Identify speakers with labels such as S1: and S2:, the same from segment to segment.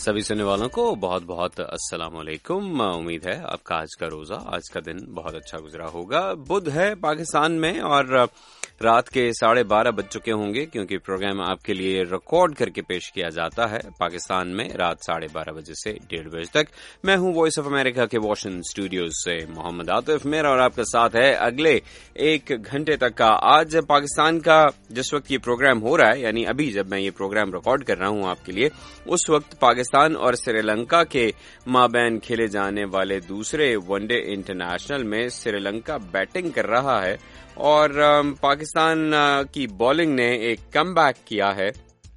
S1: सभी सुनने वालों को बहुत बहुत अस्सलाम वालेकुम। उम्मीद है आपका आज का रोजा, आज का दिन बहुत अच्छा गुजरा होगा। बुध है पाकिस्तान में और रात के 12:30 बज चुके होंगे, क्योंकि प्रोग्राम आपके लिए रिकॉर्ड करके पेश किया जाता है पाकिस्तान में रात 12:30 बजे से 1:30 बजे तक। मैं हूं वॉइस ऑफ अमेरिका के वॉशिंगटन स्टूडियोज से मोहम्मद आतिफ। मेरा और आपका साथ है अगले 1 घंटे तक का। आज पाकिस्तान का जिस वक्त ये प्रोग्राम हो रहा है, यानी अभी जब मैं ये प्रोग्राम रिकॉर्ड कर रहा हूं आपके लिए, उस वक्त पाकिस्तान और श्रीलंका के माबैन खेले जाने वाले दूसरे वनडे इंटरनेशनल में श्रीलंका बैटिंग कर रहा है और पाकिस्तान की बॉलिंग ने एक कमबैक किया है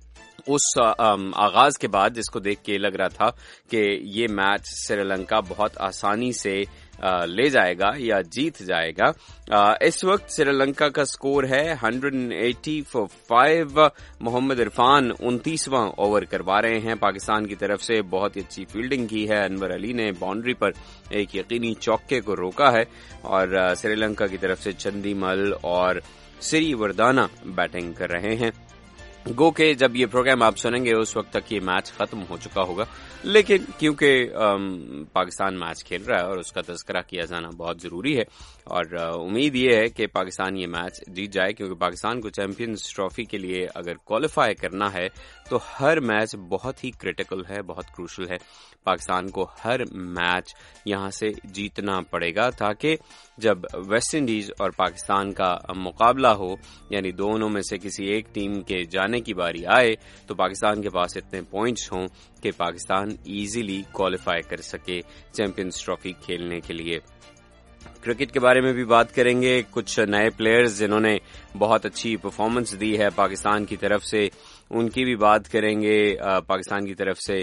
S1: उस आगाज के बाद, जिसको देख के लग रहा था कि ये मैच श्रीलंका बहुत आसानी से ले जाएगा या जीत जाएगा। इस वक्त श्रीलंका का स्कोर है 180 for 5। मोहम्मद इरफान 29वां ओवर करवा रहे हैं पाकिस्तान की तरफ से। बहुत ही अच्छी फील्डिंग की है। अनवर अली ने बाउंड्री पर एक यकीनी चौके को रोका है और श्रीलंका की तरफ से चंदीमल और सिरिवर्धना बैटिंग कर रहे हैं। गो के जब ये प्रोग्राम आप सुनेंगे उस वक्त तक ये मैच खत्म हो चुका होगा, लेकिन क्योंकि पाकिस्तान मैच खेल रहा है और उसका तज़किरा किया जाना बहुत जरूरी है और उम्मीद ये है कि पाकिस्तान ये मैच जीत जाए, क्योंकि पाकिस्तान को चैंपियंस ट्रॉफी के लिए अगर क्वालिफाई करना है तो हर मैच बहुत ही क्रिटिकल है, बहुत क्रूशल है। पाकिस्तान को हर मैच यहां से जीतना पड़ेगा ताकि जब वेस्ट इंडीज और पाकिस्तान का मुकाबला हो, यानी दोनों में से किसी एक टीम के जाने की बारी आए, तो पाकिस्तान के पास इतने पॉइंट्स हों कि पाकिस्तान इजीली क्वालिफाई कर सके चैंपियंस ट्रॉफी खेलने के लिए। क्रिकेट के बारे में भी बात करेंगे। कुछ नए प्लेयर्स जिन्होंने बहुत अच्छी परफॉर्मेंस दी है पाकिस्तान की तरफ से, उनकी भी बात करेंगे। पाकिस्तान की तरफ से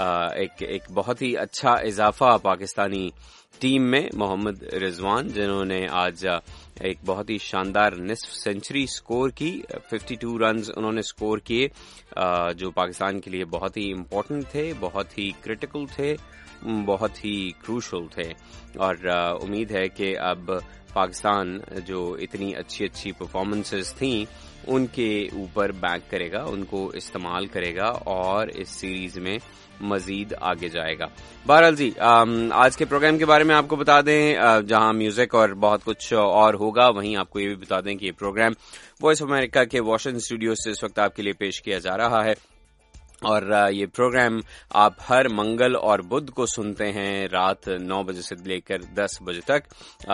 S1: एक बहुत ही अच्छा इजाफा पाकिस्तानी टीम में मोहम्मद रिजवान, जिन्होंने आज एक बहुत ही शानदार निस्फ सेंचुरी स्कोर की। 52 रन्स उन्होंने स्कोर किए, जो पाकिस्तान के लिए बहुत ही इम्पोर्टेंट थे, बहुत ही क्रिटिकल थे, बहुत ही क्रूशल थे। और उम्मीद है कि अब पाकिस्तान जो इतनी अच्छी अच्छी परफॉर्मेंसेस थी उनके ऊपर बैंक करेगा, उनको इस्तेमाल करेगा और इस सीरीज में मजीद आगे जाएगा। बहरहाल जी, आज के प्रोग्राम के बारे में आपको बता दें, जहां म्यूजिक और बहुत कुछ और होगा, वहीं आपको ये भी बता दें कि ये प्रोग्राम वॉइस ऑफ अमेरिका के वॉशिंगटन स्टूडियो से इस वक्त आपके लिए पेश किया जा रहा है और ये प्रोग्राम आप हर मंगल और बुध को सुनते हैं रात 9 बजे से लेकर 10 बजे तक,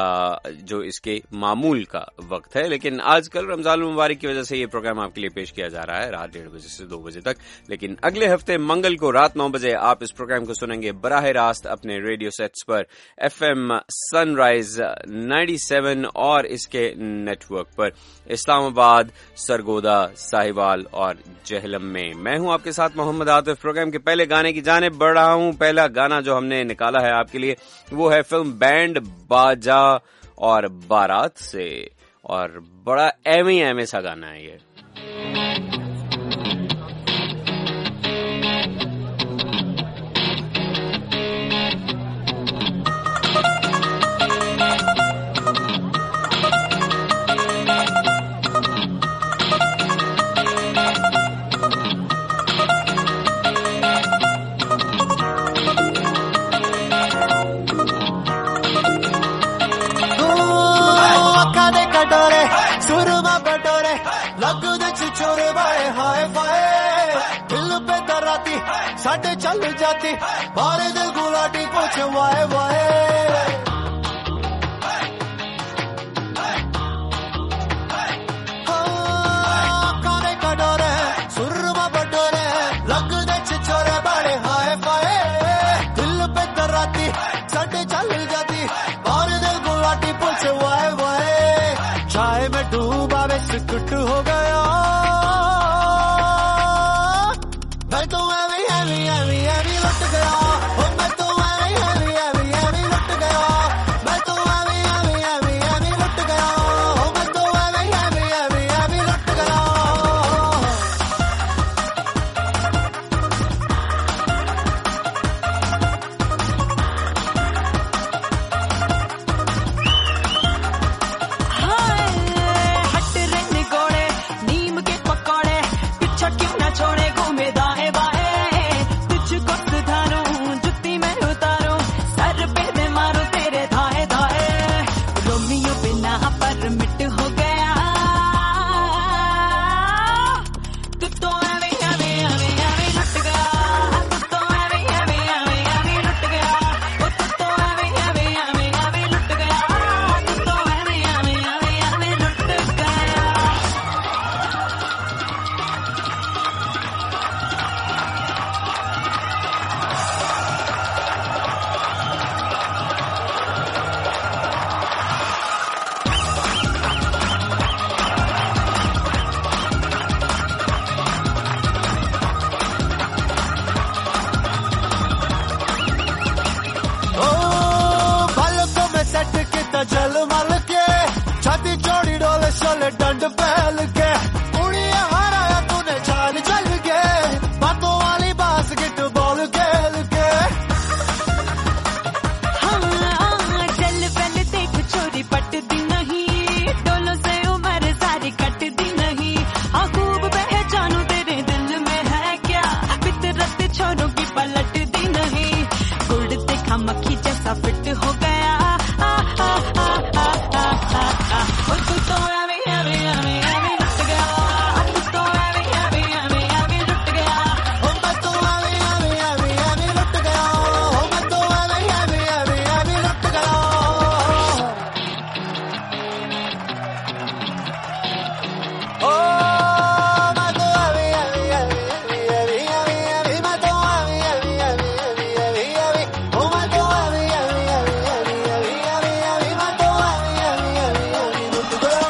S1: जो इसके मामूल का वक्त है। लेकिन आजकल रमजान मुबारक की वजह से ये प्रोग्राम आपके लिए पेश किया जा रहा है रात 1:30 बजे से 2 बजे तक। लेकिन अगले हफ्ते मंगल को रात 9 बजे आप इस प्रोग्राम को सुनेंगे बराह रास्त अपने रेडियो सेट्स पर, FM सनराइज 97 और इसके नेटवर्क पर, इस्लामाबाद, सरगोदा, साहिवाल और जहलम में। मैं हूं आपके साथ मोहम्मद आतिफ। प्रोग्राम के पहले गाने की जानिब बढ़ रहा हूं। पहला गाना जो हमने निकाला है आपके लिए वो है फिल्म बैंड बाजा और बारात से, और बड़ा एमे सा गाना है ये।
S2: सुरमा बटोरे लगदे छोरे बाए हाय फाय, दिल पे दराती साडे चल जाती, बारे दिल गुलाटी पूछ वाए वाए। काने कटोरे सुरमा बटोरे लगदे छोरे बाए हाय फाय, दिल पे दराती साडे चल जाती, बारे दिल गुलाटी पूछ वाए वाए। चाय में डूबा वे सिकुट हो गया, मैं तो एवी लुट गया, मैं तो एवी लुट गया। गले डंड फैल के उड़िया हराया तूने चाल चल के बातों वाली बास्केट बॉल खेल के
S3: चल पहले देख छोरी पटती नहीं डोलों से उम्र सारी कटती नहीं हाँ खूब पहचानू तेरे दिल में है क्या फितरत छोरों की पलटती नहीं गुड़ देखा मक्खी जैसा फिट हो गया तू तो एवी एवी एवी एवी लुट गया तू तो एवी एवी एवी एवी लुट गया
S2: मैं तो एवी एवी एवी एवी लुट गया मैं तो एवी एवी एवी एवी लुट गया ओ मैं तो एवी एवी एवी एवी एवी एवी मैं तो एवी एवी एवी एवी एवी एवी ओ मैं तो एवी एवी एवी एवी एवी एवी एवी मैं तो एवी एवी एवी एवी लुट गया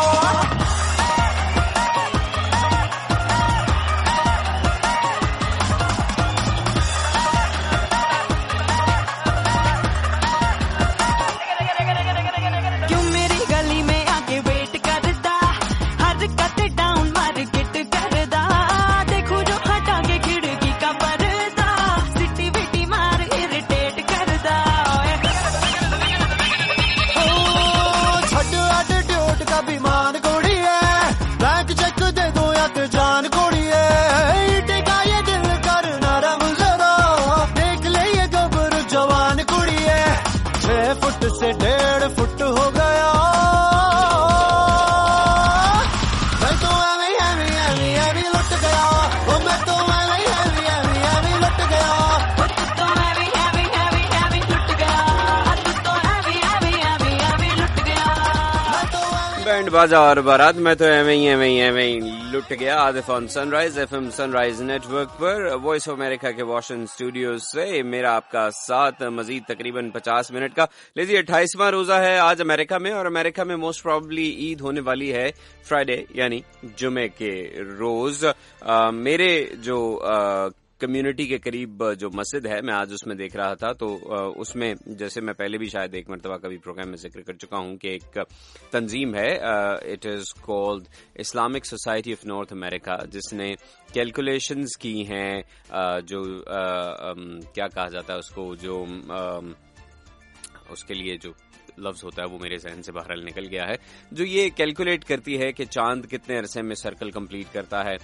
S3: क्यों मेरी गली में आके वेट करदा हर कट डाउन मार्केट करदा देखो जो हटा के खिड़की का पर्दा सिटी विटी मार इरिटेट करदा
S2: छड़ एटीट्यूड का बीमान कोड़ी है बैंक चेक दे दो या तो जान कोड़ी है टिका ये दिल कर नरम जरा देख ले ये गबर जवान कुड़ी है 6 फुट से 1.5 फुट हो गया मैं तो एवी एवी एवी एवी लुट गया ओ मैं तो एवी एवी एवी एवी लुट गया
S3: तू तो एवी एवी एवी एवी लुट गया तू तो एवी एवी एवी एवी लुट गया
S2: मैं तो एवी
S1: बैंड बाजा और बारात में तो एवं लुट गया। Atif on Sunrise FM Sunrise network पर वॉइस ऑफ अमेरिका के वॉशिंगटन स्टूडियो से मेरा आपका साथ मजीद तकरीबन 50 मिनट का। लीजिए 28वां रोजा है आज अमेरिका में और अमेरिका में मोस्ट प्रोबेबली ईद होने वाली है फ्राइडे यानी जुमे के रोज। मेरे जो कम्युनिटी के करीब जो मस्जिद है मैं आज उसमें देख रहा था तो उसमें जैसे मैं पहले भी शायद एक मरतबा कभी प्रोग्राम में जिक्र कर चुका हूं कि एक तंजीम है it is called Islamic Society of North America जिसने कैलकुलेशंस की हैं जो क्या कहा जाता है उसको जो उसके लिए जो लफ्ज होता है वो मेरे जहन से बाहर निकल गया है जो ये कैलकुलेट करती है कि चांद कितने अरसे में सर्कल कंप्लीट करता है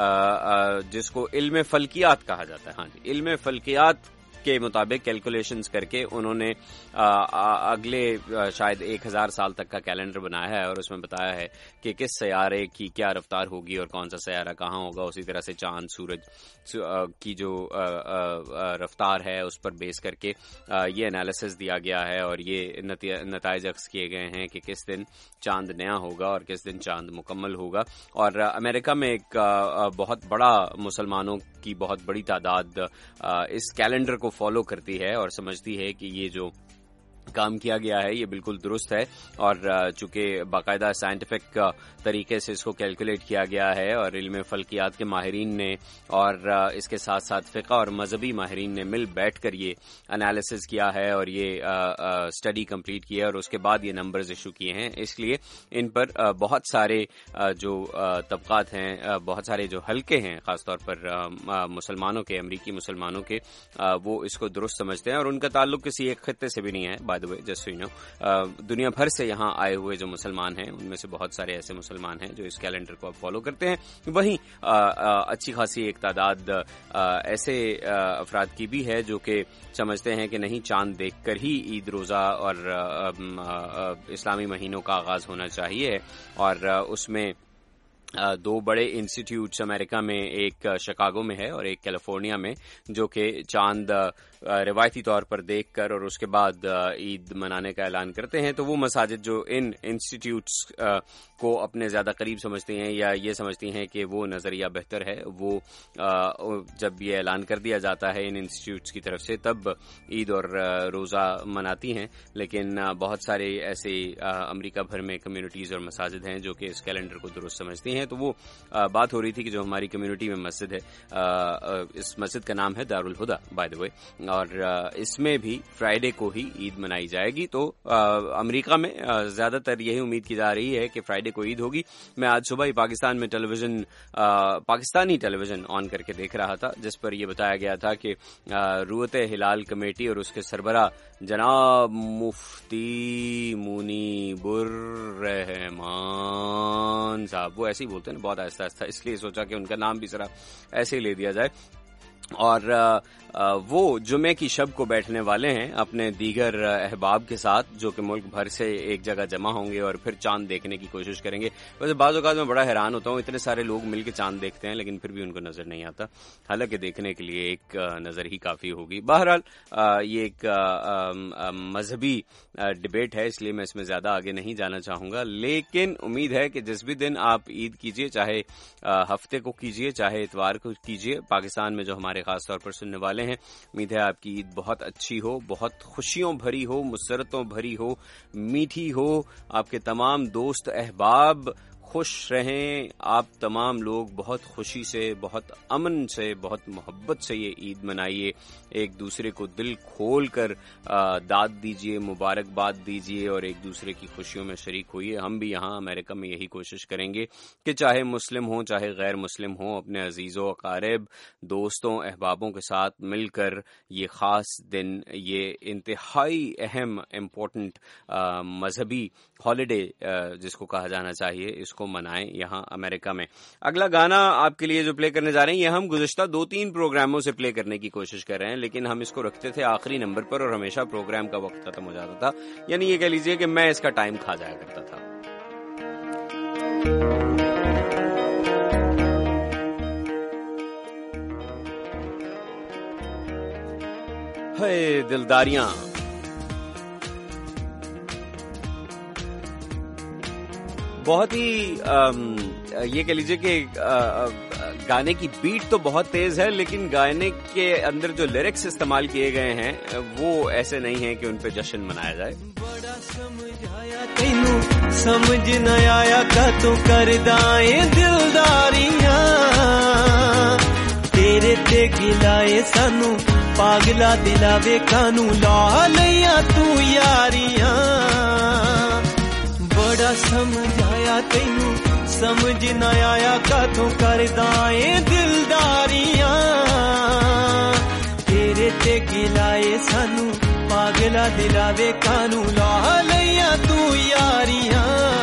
S1: जिसको इल्म फल्कियात कहा जाता है। हाँ जी, इल्म फल्कियात के मुताबिक कैलकुलेशंस करके उन्होंने अगले शायद 1000 साल तक का कैलेंडर बनाया है और उसमें बताया है कि किस सयारे की क्या रफ्तार होगी और कौन सा सयारा कहाँ होगा। उसी तरह से चांद सूरज की जो रफ्तार है उस पर बेस करके ये एनालिसिस दिया गया है और ये नताइज अक्स किए गए हैं कि किस दिन चांद नया होगा और किस दिन चांद मुकम्मल होगा। और अमेरिका में एक बहुत बड़ा मुसलमानों की बहुत बड़ी तादाद इस कैलेंडर को फॉलो करती है और समझती है कि ये जो काम किया गया है ये बिल्कुल दुरुस्त है और चूंकि बाकायदा साइंटिफिक तरीके से इसको कैलकुलेट किया गया है और इल्म फल्कियात के माहिरीन ने और इसके साथ साथ फ़िक़्ह और मजहबी माहिरीन ने मिल बैठकर ये एनालिसिस किया है और ये स्टडी कंप्लीट की है और उसके बाद ये नंबर्स इशू किए हैं। इसलिए इन पर बहुत सारे जो तबकात हैं बहुत सारे जो हल्के हैं ख़ासतौर पर मुसलमानों के अमरीकी मुसलमानों के वो इसको दुरुस्त समझते हैं और उनका ताल्लुक किसी एक खित्ते से भी नहीं है। By the way just so you know दुनिया भर से यहाँ आए हुए जो मुसलमान हैं उनमें से बहुत सारे ऐसे मुसलमान हैं जो इस कैलेंडर को अब फॉलो करते हैं। वहीं अच्छी खासी एक तादाद ऐसे अफराद की भी है जो कि समझते हैं कि नहीं चांद देखकर ही ईद रोज़ा और इस्लामी महीनों का आगाज होना चाहिए और उसमें दो बड़े इंस्टीट्यूट्स अमेरिका में एक शिकागो में है और एक कैलिफोर्निया में जो कि चांद रिवायती तौर पर देखकर और उसके बाद ईद मनाने का ऐलान करते हैं। तो वो मसाजिद जो इन इंस्टीट्यूट्स को अपने ज़्यादा करीब समझती हैं या ये समझती हैं कि वो नज़रिया बेहतर है वो जब ये ऐलान कर दिया जाता है इन इंस्टीट्यूट्स की तरफ से तब ईद और रोज़ा मनाती हैं। लेकिन बहुत सारे ऐसे अमेरिका भर में कम्युनिटीज़ और मसाजिद हैं जो कि इस कैलेंडर को दुरुस्त समझती हैं हैं, तो वो बात हो रही थी कि जो हमारी कम्युनिटी में मस्जिद है, इस मस्जिद का नाम है Darul Huda by the way, और इसमें भी फ्राइडे को ही ईद मनाई जाएगी। तो अमेरिका में ज्यादातर यही उम्मीद की जा रही है कि फ्राइडे को ईद होगी। मैं आज सुबह ही पाकिस्तान में पाकिस्तानी टेलीविजन ऑन करके देख रहा था, जिस पर यह बताया गया था कि रुअत हिलाल कमेटी और उसके सरबरा जनाब मुफ्ती मुनीबुर रहमान साहब, वो ऐसे ही बोलते हैं बहुत आहिस्ता आहिस्ता, इसलिए सोचा कि उनका नाम भी जरा ऐसे ही ले दिया जाए, और वो जुमे की शब को बैठने वाले हैं अपने दीगर अहबाब के साथ, जो कि मुल्क भर से एक जगह जमा होंगे और फिर चांद देखने की कोशिश करेंगे। वैसे बाज़ औक़ात मैं बड़ा हैरान होता हूँ, इतने सारे लोग मिलकर चांद देखते हैं लेकिन फिर भी उनको नजर नहीं आता, हालांकि देखने के लिए एक नजर ही काफी होगी। बहरहाल ये एक मजहबी डिबेट है, इसलिए मैं इसमें ज्यादा आगे नहीं जाना चाहूंगा, लेकिन उम्मीद है कि जिस भी दिन आप ईद कीजिए, चाहे हफ्ते को कीजिए चाहे इतवार को कीजिए, पाकिस्तान में जो हमारे खास तौर पर सुनने वाले हैं, उम्मीद है आपकी ईद बहुत अच्छी हो, बहुत खुशियों भरी हो, मुसरतों भरी हो, मीठी हो, आपके तमाम दोस्त अहबाब खुश रहें, आप तमाम लोग बहुत खुशी से, बहुत अमन से, बहुत मोहब्बत से ये ईद मनाइए, एक दूसरे को दिल खोल कर दाद दीजिए, मुबारकबाद दीजिए और एक दूसरे की खुशियों में शरीक होइए। हम भी यहाँ अमेरिका में यही कोशिश करेंगे कि चाहे मुस्लिम हो चाहे गैर मुस्लिम हो, अपने अजीज़ों अकारिब दोस्तों अहबाबों के साथ मिलकर ये ख़ास दिन, ये इंतहाई अहम इम्पोर्टेंट मजहबी हॉलिडे जिसको कहा जाना चाहिए, इसको मनाएं यहाँ अमेरिका में। अगला गाना आपके लिए जो प्ले करने जा रहे हैं, ये हम गुज़िश्ता 2-3 प्रोग्रामों से प्ले करने की कोशिश कर रहे हैं, लेकिन हम इसको रखते थे आखिरी नंबर पर और हमेशा प्रोग्राम का वक्त खत्म हो जाता था, यानी ये कह लीजिए कि मैं इसका टाइम खा जाया करता था। है दिलदारियां, बहुत ही ये कह लीजिए कि गाने की बीट तो बहुत तेज है, लेकिन गाने के अंदर जो लिरिक्स इस्तेमाल किए गए हैं वो ऐसे नहीं है कि उन पे जश्न मनाया जाए।
S2: बड़ा समझाया तैनू समझ न आया का तू करदाए दिलदारियां, तेरे ते गिलाए सानू पागला दिलावे कानू ला लिया तू यारियां। बड़ा समझाया तैनू समझ न आया का तू करदाए दिलदारियां, तेरे ते गिलाए सानू पागला दिलावे कानू ला लिया तू यारियां।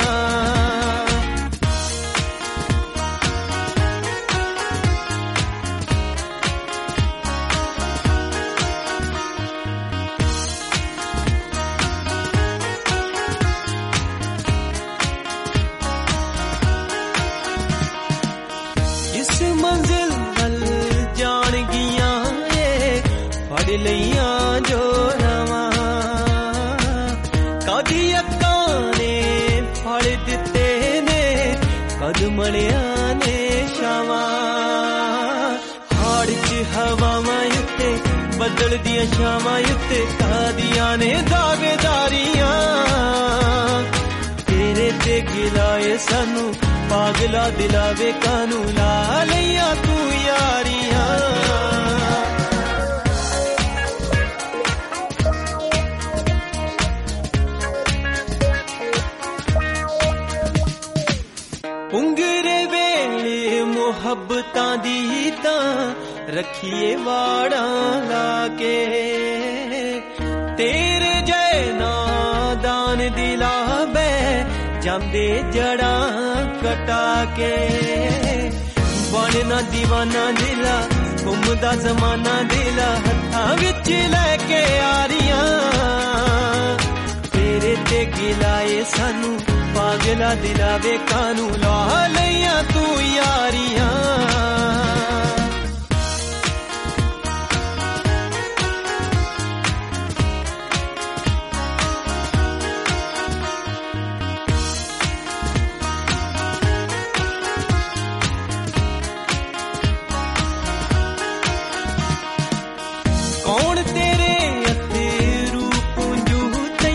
S2: मंजिल हल जान गिया फड़ लिया जो रवा, कदी अक्कां ने फड़ दिते ने कदमड़िया ने शावा, हाड़ च हवावां उत्ते बदल दिया शावां उत्ते कादियां ने दावेदारियां, तेरे ते गिलाए सानू पागला दिलावे कानू ला लिया तू यारियां। उंगरे वेले मुहब्बतां दी तां रखिए वाड़ा लाके, तेरे जै नादान दिलावे जांदे जड़ा कटा के, बनना दीवाना दिला घुमदा जमाना दिला हत्थां विच लैके आरियां, तेरे ते गिलाए सानू पागला दिलावे कानू ला लिया तू यारियां।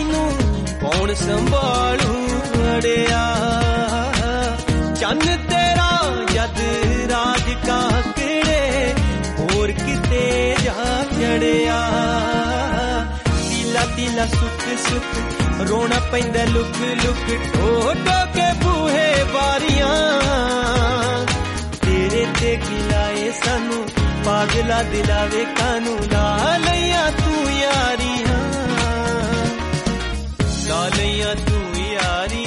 S2: संभालू अड़िया चन्न तेरा सुख रोना पैंदा लुक लुक ठो के बूहे बारियां तेरे ते गिलाए सानू पागला दिलावे कानू ला लैया तू यारियां ला लैया तू यारियां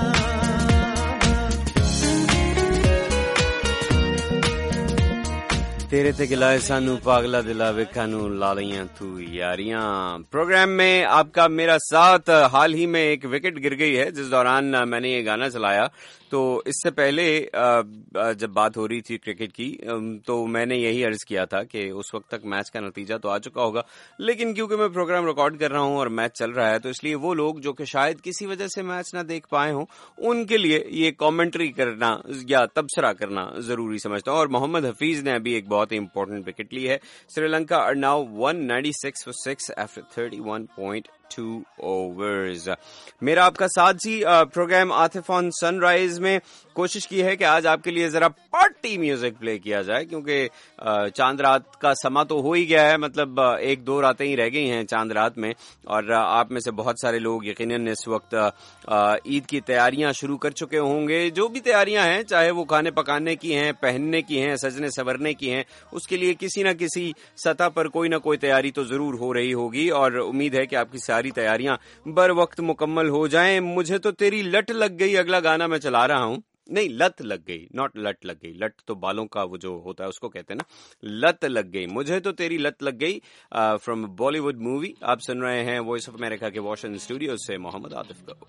S1: तेरे ते गिलाए सानू पागला दिलावे कानू लालियां तू यारियां। प्रोग्राम में आपका मेरा साथ। हाल ही में एक विकेट गिर गई है जिस दौरान मैंने ये गाना चलाया। तो इससे पहले जब बात हो रही थी क्रिकेट की तो मैंने यही अर्ज किया था कि उस वक्त तक मैच का नतीजा तो आ चुका होगा, लेकिन क्योंकि मैं प्रोग्राम रिकॉर्ड कर रहा हूं और मैच चल रहा है तो इसलिए वो लोग जो कि शायद किसी वजह से मैच ना देख पाए हों उनके लिए ये कमेंट्री करना या तबसरा करना जरूरी समझता हूं। और मोहम्मद हफीज ने अभी एक बहुत ही इंपॉर्टेंट विकेट ली है। Sri Lanka are now 196 for 6 after 31.2 overs। मेरा आपका साथ जी प्रोग्राम आतिफ ऑन सनराइज में कोशिश की है कि आज आपके लिए जरा पार्टी म्यूजिक प्ले किया जाए, क्योंकि चांद रात का समा तो हो ही गया है, मतलब एक दो रातें ही रह गई हैं चांद रात में। और आप में से बहुत सारे लोग यकीनन इस वक्त ईद की तैयारियां शुरू कर चुके होंगे। जो भी तैयारियां हैं, चाहे वो खाने पकाने की हैं, पहनने की हैं, सजने संवरने की हैं, उसके लिए किसी न किसी सतह पर कोई ना कोई तैयारी तो जरूर हो रही होगी। और उम्मीद है कि आपकी सारी तैयारियां बर वक्त मुकम्मल हो जाएं। मुझे तो तेरी लट लग गई अगला गाना मैं चला रहा हूं। नहीं, लत लग गई, नॉट लट लग गई। लट तो बालों का वो जो होता है उसको कहते हैं ना, लत लग गई। मुझे तो तेरी लत लग गई फ्रॉम बॉलीवुड मूवी। आप सुन रहे हैं वॉइस ऑफ अमेरिका के वॉशिंगटन स्टूडियो से मोहम्मद आतिफ को।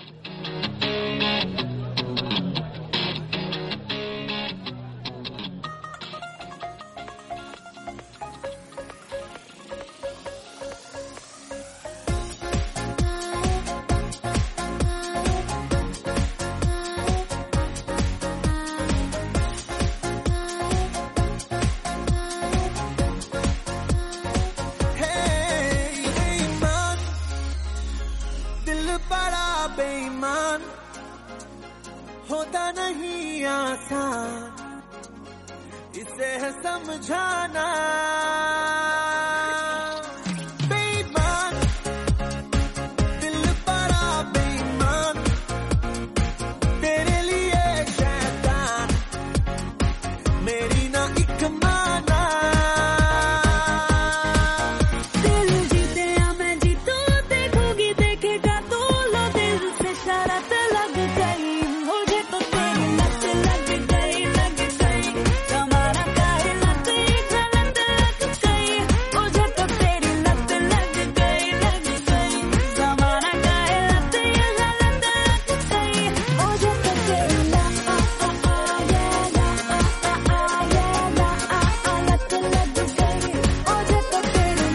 S2: होता नहीं आसान इसे है समझाना। बेईमान दिल बड़ा बेईमान तेरे लिए शैतान मेरी ना एक माना।
S3: दिल जीते या मैं जीतूं देखोगी देखेगा तू लो दिल से शरत लग गई। मुझे तो तेरी लत लग गई तुम्हारा काहे लत गलत लग गई। मुझे तो तेरी लत लग गई तुम्हारा काहे लत गलत लग गई। मुझे तो तेरी लत लग गई। मुझे तो तेरी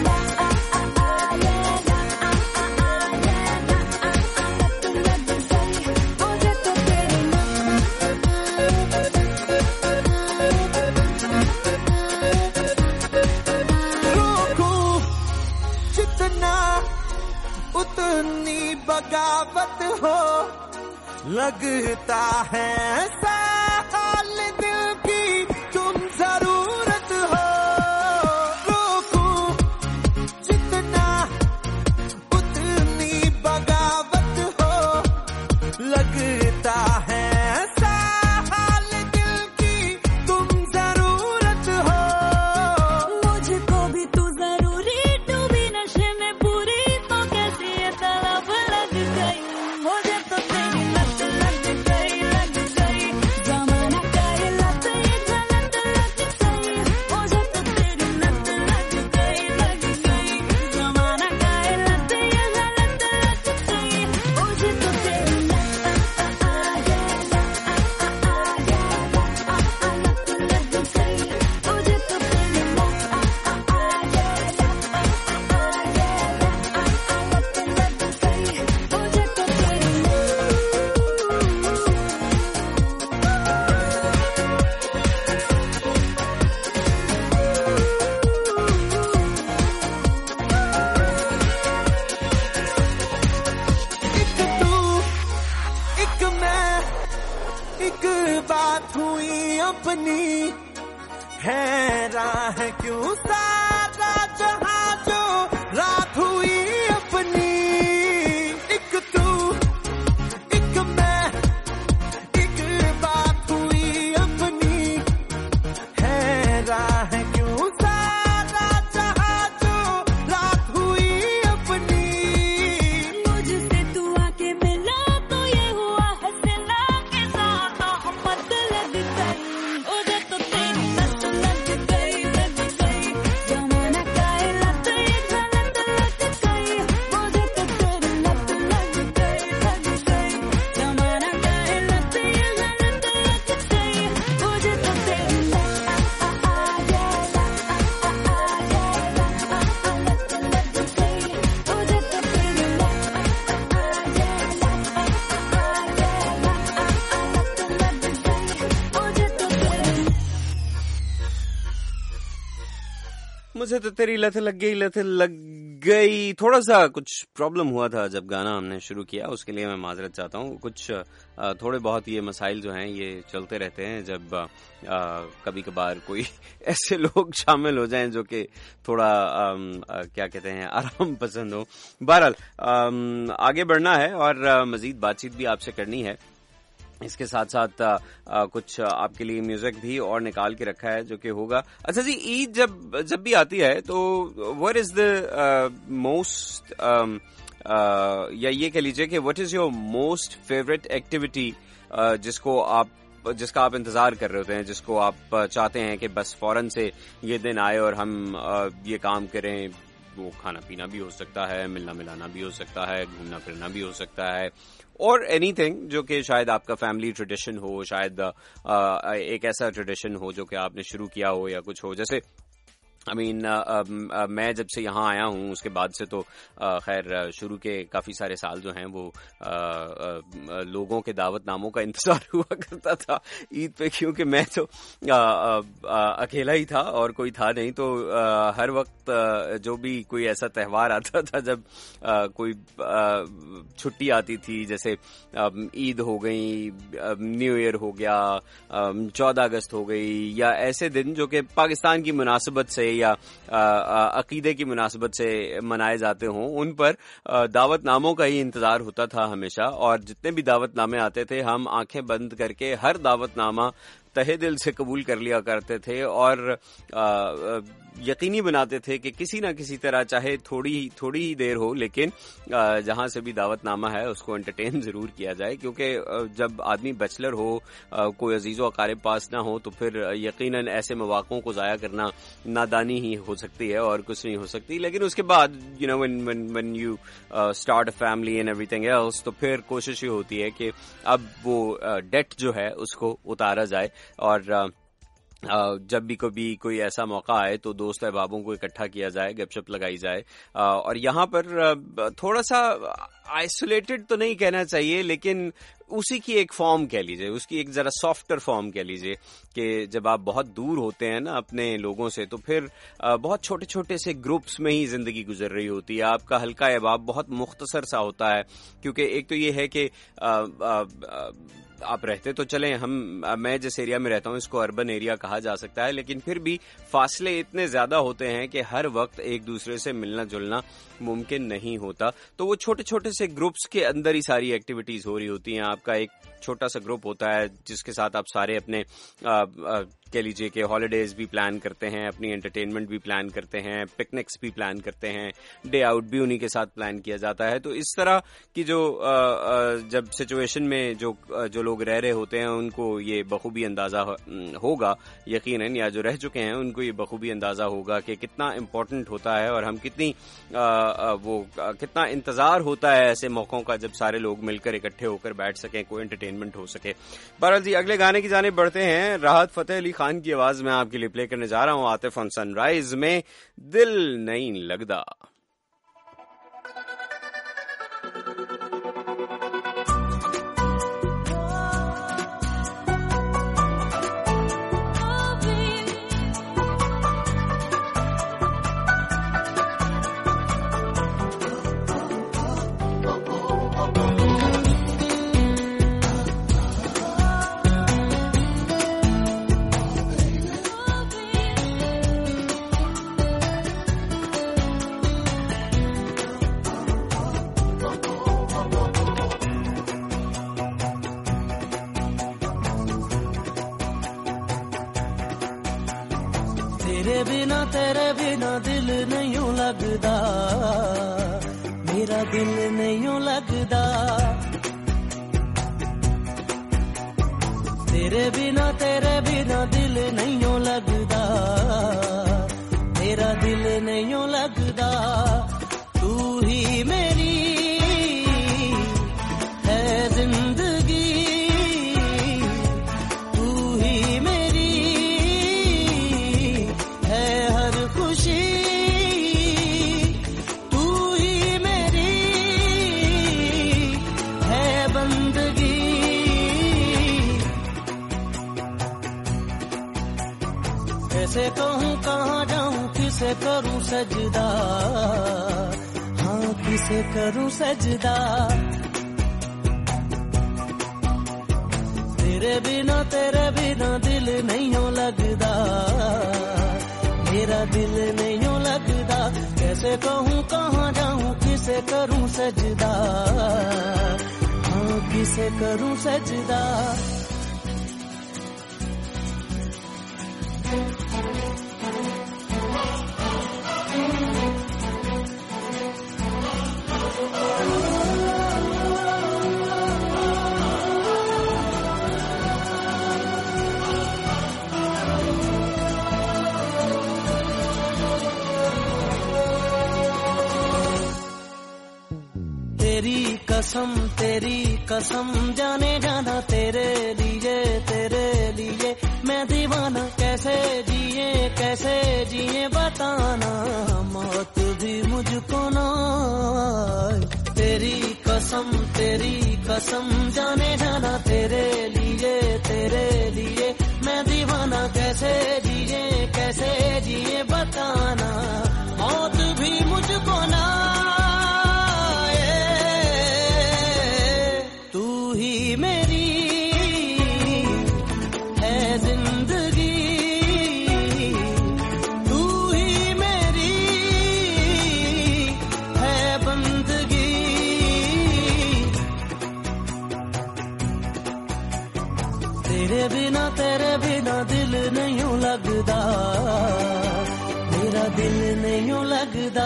S2: रोकूं जितना उतनी बगावत हो लगता है ऐसा हाल दिल की तुम जरूरत हो। रोकूं जितना उतनी बगावत हो लगता है ऐसा हाल दिल की तुम जरूरत हो।
S3: मुझको भी तू जरूरी डूबी नशे में पूरी तो कैसी ये तलब लग गई। मुझे तो तेरी लत लग गई जमाना काहे लत ये गलत लग गई। मुझे तो तेरी लत लग गई जमाना काहे लत ये गलत लग गई। मुझे तो तेरी लत लग गई। मुझे तो तेरी
S2: एक तू एक मैं एक बात हुई अपनी हैरान है क्यों सारा जहां जो रात हुई अपनी। मेरा है क्यों सारा जहां जो रात हुई अपनी
S3: मुझसे तू आके मिला तो ये हुआ है सिला के साथ मोहब्बत लग गई मुझे तो तेरी लत लग गई जमाना का है लत ये गलत लग गई मुझे तो तेरी लत लग गई जमाना का है लत ये गलत लग गई मुझे तो तेरी लत
S1: मुझे तो तेरी लत लग गई। थोड़ा सा कुछ प्रॉब्लम हुआ था जब गाना हमने शुरू किया, उसके लिए मैं माजरत चाहता हूँ। कुछ थोड़े बहुत ये मसाइल जो हैं ये चलते रहते हैं जब कभी कभार कोई ऐसे लोग शामिल हो जाएं जो कि थोड़ा क्या कहते हैं आराम पसंद हो। बहरहाल आगे बढ़ना है और मजीद बातचीत भी आपसे करनी है। इसके साथ साथ कुछ आपके लिए म्यूजिक भी और निकाल के रखा है जो कि होगा। अच्छा जी, ईद जब भी आती है तो व्हाट इज द मोस्ट या ये कह लीजिए कि what is your most favourite activity जिसका आप इंतजार कर रहे होते हैं, जिसको आप चाहते हैं कि बस फौरन से ये दिन आए और हम ये काम करें। वो खाना पीना भी हो सकता है, मिलना मिलाना भी हो सकता है, घूमना फिरना भी हो सकता है, और एनीथिंग जो कि शायद आपका फैमिली ट्रेडिशन हो, शायद एक ऐसा ट्रेडिशन हो जो कि आपने शुरू किया हो या कुछ हो। जैसे मैं जब से यहाँ आया हूँ उसके बाद से तो खैर शुरू के काफी सारे साल जो हैं वो लोगों के दावतनामों का इंतजार हुआ करता था ईद पे, क्योंकि मैं तो अकेला ही था और कोई था नहीं। तो हर वक्त जो भी कोई ऐसा त्यौहार आता था, जब कोई छुट्टी आती थी, जैसे ईद हो गई, न्यू ईयर हो गया, 14 अगस्त हो गई, या ऐसे दिन जो कि पाकिस्तान की मुनासबत से या अकीदे की मुनासबत से मनाए जाते हों, उन पर दावतनामों का ही इंतजार होता था हमेशा। और जितने भी दावतनामे आते थे हम आंखें बंद करके हर दावतनामा तहे दिल से कबूल कर लिया करते थे और यकीनी बनाते थे कि किसी ना किसी तरह, चाहे थोड़ी ही देर हो, लेकिन जहां से भी दावतनामा है उसको एंटरटेन जरूर किया जाए। क्योंकि जब आदमी बैचलर हो, कोई अजीज़ो अकारिब पास ना हो, तो फिर यकीनन ऐसे मौक़ों को ज़ाया करना नादानी ही हो सकती है और कुछ नहीं हो सकती। लेकिन उसके बाद when you start a family and everything else, तो फिर कोशिश ये होती है कि अब वो डेट जो है उसको उतारा जाए और जब भी कभी कोई ऐसा मौका आए तो दोस्त अहबाबों को इकट्ठा किया जाए, गपशप लगाई जाए। और यहाँ पर थोड़ा सा आइसोलेटेड तो नहीं कहना चाहिए, लेकिन उसी की एक फॉर्म कह लीजिए, उसकी एक जरा सॉफ्टर फॉर्म कह लीजिए कि जब आप बहुत दूर होते हैं ना अपने लोगों से, तो फिर बहुत छोटे छोटे से ग्रुप्स में ही जिंदगी गुजर रही होती है। आपका हल्का अहबाब बहुत मुख्तसर सा होता है, क्योंकि एक तो ये है कि आप रहते तो चलें, मैं जिस एरिया में रहता हूँ इसको अर्बन एरिया कहा जा सकता है, लेकिन फिर भी फासले इतने ज्यादा होते हैं कि हर वक्त एक दूसरे से मिलना जुलना मुमकिन नहीं होता। तो वो छोटे छोटे से ग्रुप्स के अंदर ही सारी एक्टिविटीज हो रही होती हैं। आपका एक छोटा सा ग्रुप होता है जिसके साथ आप सारे अपने कह लीजिए कि हॉलीडेज भी प्लान करते हैं, अपनी एंटरटेनमेंट भी प्लान करते हैं, पिकनिक्स भी प्लान करते हैं, डे आउट भी उन्हीं के साथ प्लान किया जाता है। तो इस तरह की जो जब सिचुएशन में जो लोग रह रहे होते हैं उनको ये बखूबी अंदाजा होगा यकीनन, या जो रह चुके हैं उनको ये बखूबी अंदाजा होगा कि कितना इम्पोर्टेंट होता है और हम कितना इंतजार होता है ऐसे मौकों का जब सारे लोग मिलकर इकट्ठे होकर बैठ सकें, कोई एंटरटेनमेंट हो सके। बहरहाल जी, अगले गाने की जानिब बढ़ते हैं। राहत फतेह अली खान की आवाज में आपके लिए प्ले करने जा रहा हूं आतिफ ऑन सनराइज में दिल नहीं लगदा।
S2: तेरे बिना दिल नहीं लगदा, मेरा दिल नहीं लगदा। तेरे बिना दिल नहीं लगदा, मेरा दिल नहीं लगदा। तू ही मेरी है जिंदगी, तू ही मेरी है हर खुशी, तू ही मेरी है बंदगी। कैसे कहूँ कहाँ जाऊँ, किसे करूँ सजदा, हाँ किसे करूँ सजदा। तेरे बिना दिल नहीं लगदा, मेरा दिल नहीं लगदा। कैसे कहूँ कहाँ जाऊँ, किसे करूँ सजदा, हाँ किसे करूँ सजदा। तेरी कसम जाने जाना, तेरे लिए मैं दीवाना। कैसे जिए बताना, मौत भी मुझको ना। तेरी कसम जाने जाना, तेरे लिए मैं दीवाना। कैसे जिए बताना, मौत भी मुझको ना। तेरे बिना दिल नहीं लगदा, मेरा दिल नहीं लगदा।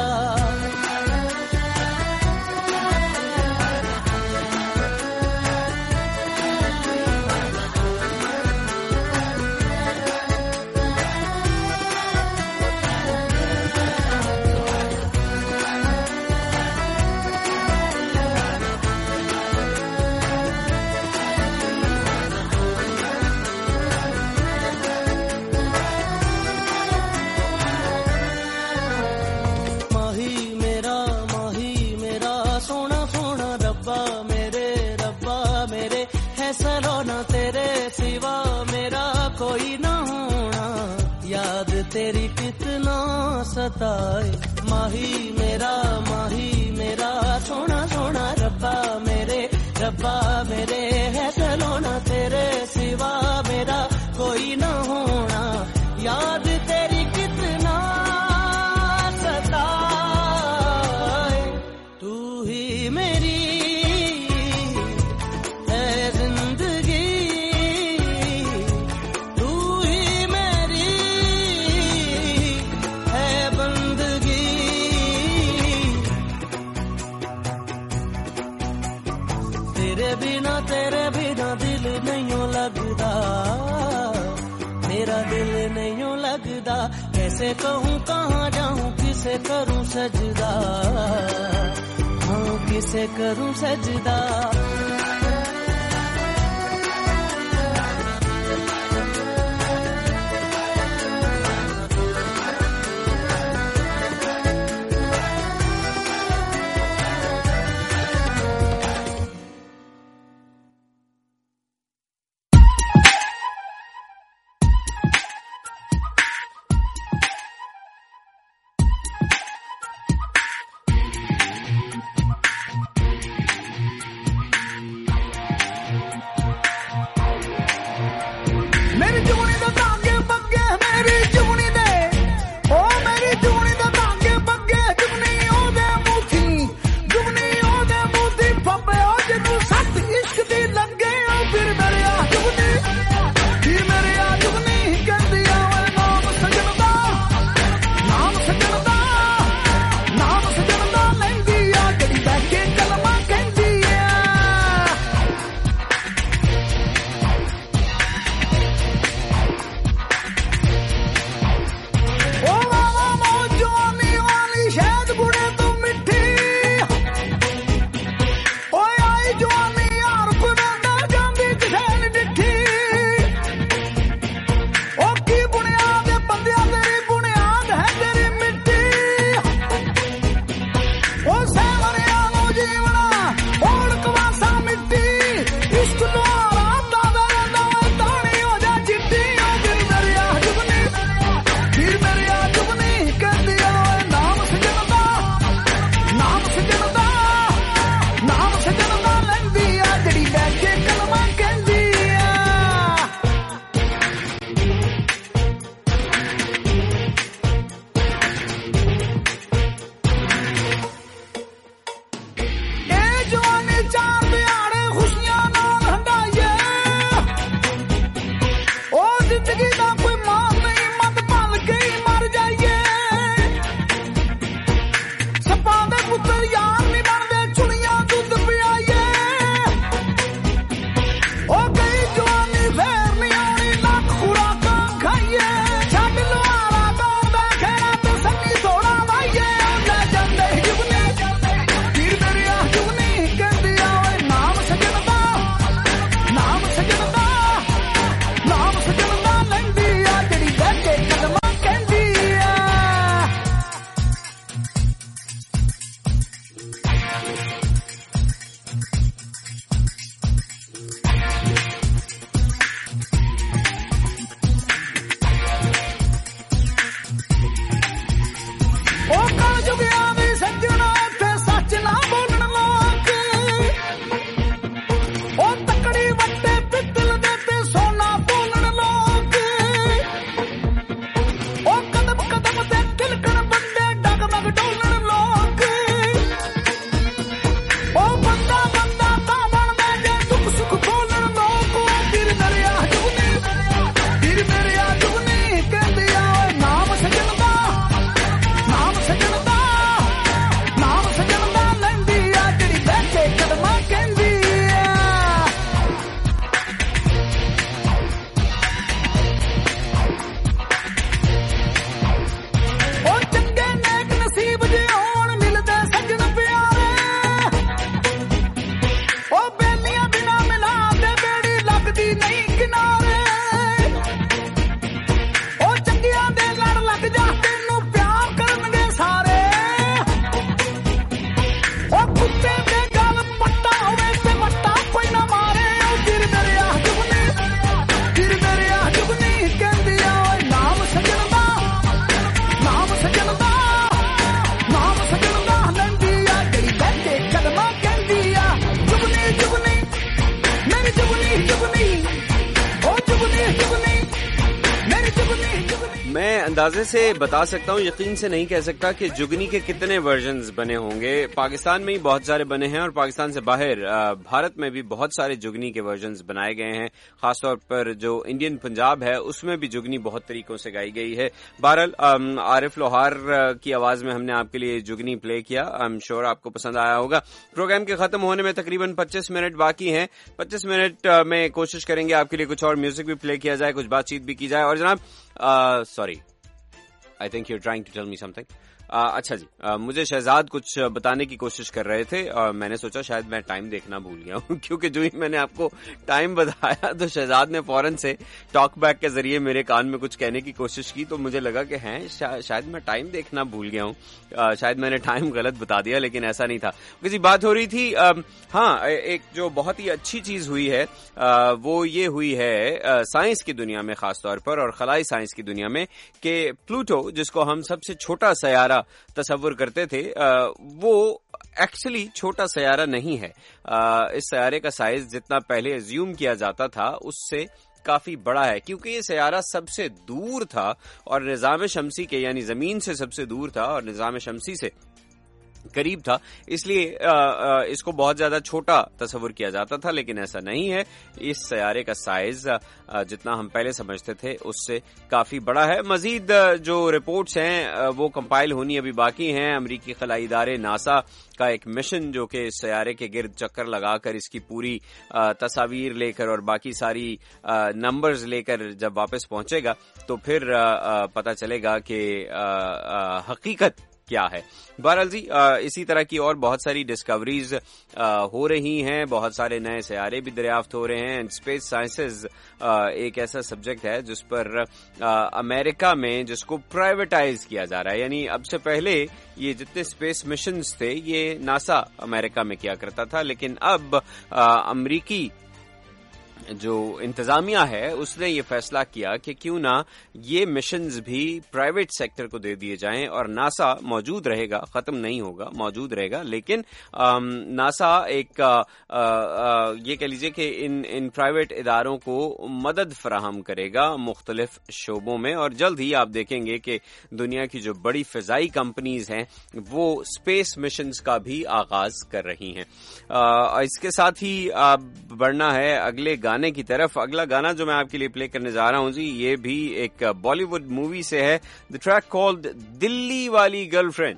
S2: तेरी कितना सताए माही मेरा सोना सोना रब्बा मेरे है सलोना। तेरे सिवा मेरा कोई ना होना, याद तेरी कितना सताए। तू ही मेरी है जिंदगी, तू ही मेरी है बंदगी। तेरे बिना दिल नहीं लगदा, मेरा दिल नहीं लगदा। कैसे कहूँ कहाँ जाऊँ, किसे करूँ सजदा, हाँ किसे करूँ सजदा।
S1: मैं अंदाजे से बता सकता हूँ, यकीन से नहीं कह सकता कि जुगनी के कितने वर्जन्स बने होंगे। पाकिस्तान में ही बहुत सारे बने हैं और पाकिस्तान से बाहर भारत में भी बहुत सारे जुगनी के वर्जन्स बनाए गए हैं। खासतौर पर जो इंडियन पंजाब है उसमें भी जुगनी बहुत तरीकों से गाई गई है। बहरहाल आरिफ लोहार की आवाज में हमने आपके लिए जुगनी प्ले किया। आई एम श्योर आपको पसंद आया होगा। प्रोग्राम के खत्म होने में तकरीबन 25 मिनट बाकी हैं। 25 मिनट में कोशिश करेंगे आपके लिए कुछ और म्यूजिक भी प्ले किया जाए, कुछ बातचीत भी की जाए। और जनाब sorry, I think you are trying to tell me something. अच्छा जी, मुझे शहजाद कुछ बताने की कोशिश कर रहे थे और मैंने सोचा शायद मैं टाइम देखना भूल गया हूँ क्योंकि जो ही मैंने आपको टाइम बताया तो शहजाद ने फौरन से टॉक बैक के जरिए मेरे कान में कुछ कहने की कोशिश की, तो मुझे लगा कि हैं शायद मैं टाइम देखना भूल गया हूँ, शायद मैंने टाइम गलत बता दिया, लेकिन ऐसा नहीं था। किसी बात हो रही थी। हाँ, एक जो बहुत ही अच्छी चीज हुई है वो ये हुई है साइंस की दुनिया में खासतौर पर और खलाई साइंस की दुनिया में कि प्लूटो, जिसको हम सबसे छोटा सयारा तस्वुर करते थे, वो एक्चुअली छोटा सयारा नहीं है। इस सयारे का साइज जितना पहले अज्यूम किया जाता था उससे काफी बड़ा है, क्योंकि ये सयारा सबसे दूर था और निजाम शमसी के यानी जमीन से सबसे दूर था और निजाम शमसी से करीब था, इसलिए इसको बहुत ज्यादा छोटा तस्वुर किया जाता था, लेकिन ऐसा नहीं है। इस सयारे का साइज जितना हम पहले समझते थे उससे काफी बड़ा है। मजीद जो रिपोर्ट्स हैं वो कंपाइल होनी अभी बाकी हैं। अमेरिकी खलाई इदारे नासा का एक मिशन जो कि इस सयारे के गिर्द चक्कर लगाकर इसकी पूरी तस्वीर लेकर और बाकी सारी नंबर्स लेकर जब वापस पहुंचेगा तो फिर पता चलेगा कि हकीकत क्या है। बहरहाल जी, इसी तरह की और बहुत सारी डिस्कवरीज हो रही हैं, बहुत सारे नए सयारे भी दरियाफ्त हो रहे हैं। स्पेस साइंसेज एक ऐसा सब्जेक्ट है जिस पर अमेरिका में जिसको प्राइवेटाइज किया जा रहा है, यानी अब से पहले ये जितने स्पेस मिशंस थे ये नासा अमेरिका में किया करता था, लेकिन अब अमेरिकी जो इंतजामिया है उसने ये फैसला किया कि क्यों ना ये मिशंस भी प्राइवेट सेक्टर को दे दिए जाएं और नासा मौजूद रहेगा, खत्म नहीं होगा, मौजूद रहेगा, लेकिन नासा एक ये कह लीजिए कि इन प्राइवेट इदारों को मदद फराहम करेगा मुख्तलिफ शोबों में। और जल्द ही आप देखेंगे कि दुनिया की जो बड़ी फिजाई कंपनीज हैं वो स्पेस मिशंस का भी आगाज कर रही हैं। इसके साथ ही बढ़ना है अगले गाने की तरफ। अगला गाना जो मैं आपके लिए प्ले करने जा रहा हूं जी, ये भी एक बॉलीवुड मूवी से है। द ट्रैक कॉल्ड दिल्ली वाली गर्लफ्रेंड।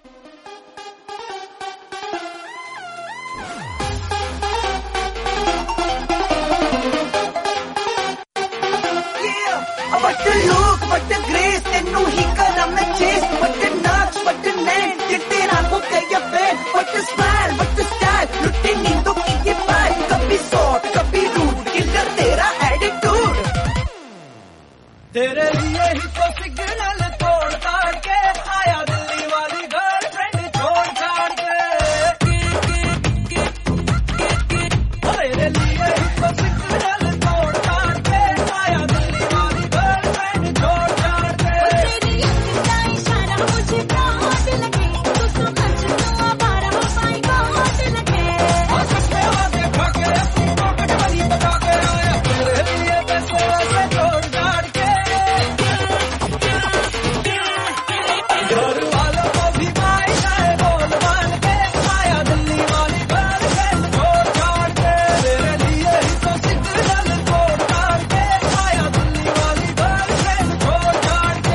S2: तेरे लिए ही तो सिग्नल तोड़ ताड़ के आया दिल्ली वाली गर्लफ्रेंड छोड़ छाड़ के। तेरे लिए ही तो सिग्नल तोड़ ताड़ के आया दिल्ली वाली गर्लफ्रेंड छोड़ छाड़ के।
S3: तेरी अखीं दा इशारा मुझे बहुत लगे, तू समझ तू आवारा पाई बहुत लगे।
S2: और सपने वादे खा के अपनी पॉकेट वाली बता के आया तेरे लिए पैसे वैसे तोड़ ताड़ के। घर वालों को भी भाई जाए बोल मान के आया दिल्ली वाली गर्लफ्रेंड छोड़ छाड़ के। तेरे लिए ही तो सिग्नल तोड़ ताड़ के आया दिल्ली वाली गर्लफ्रेंड छोड़ छाड़ के।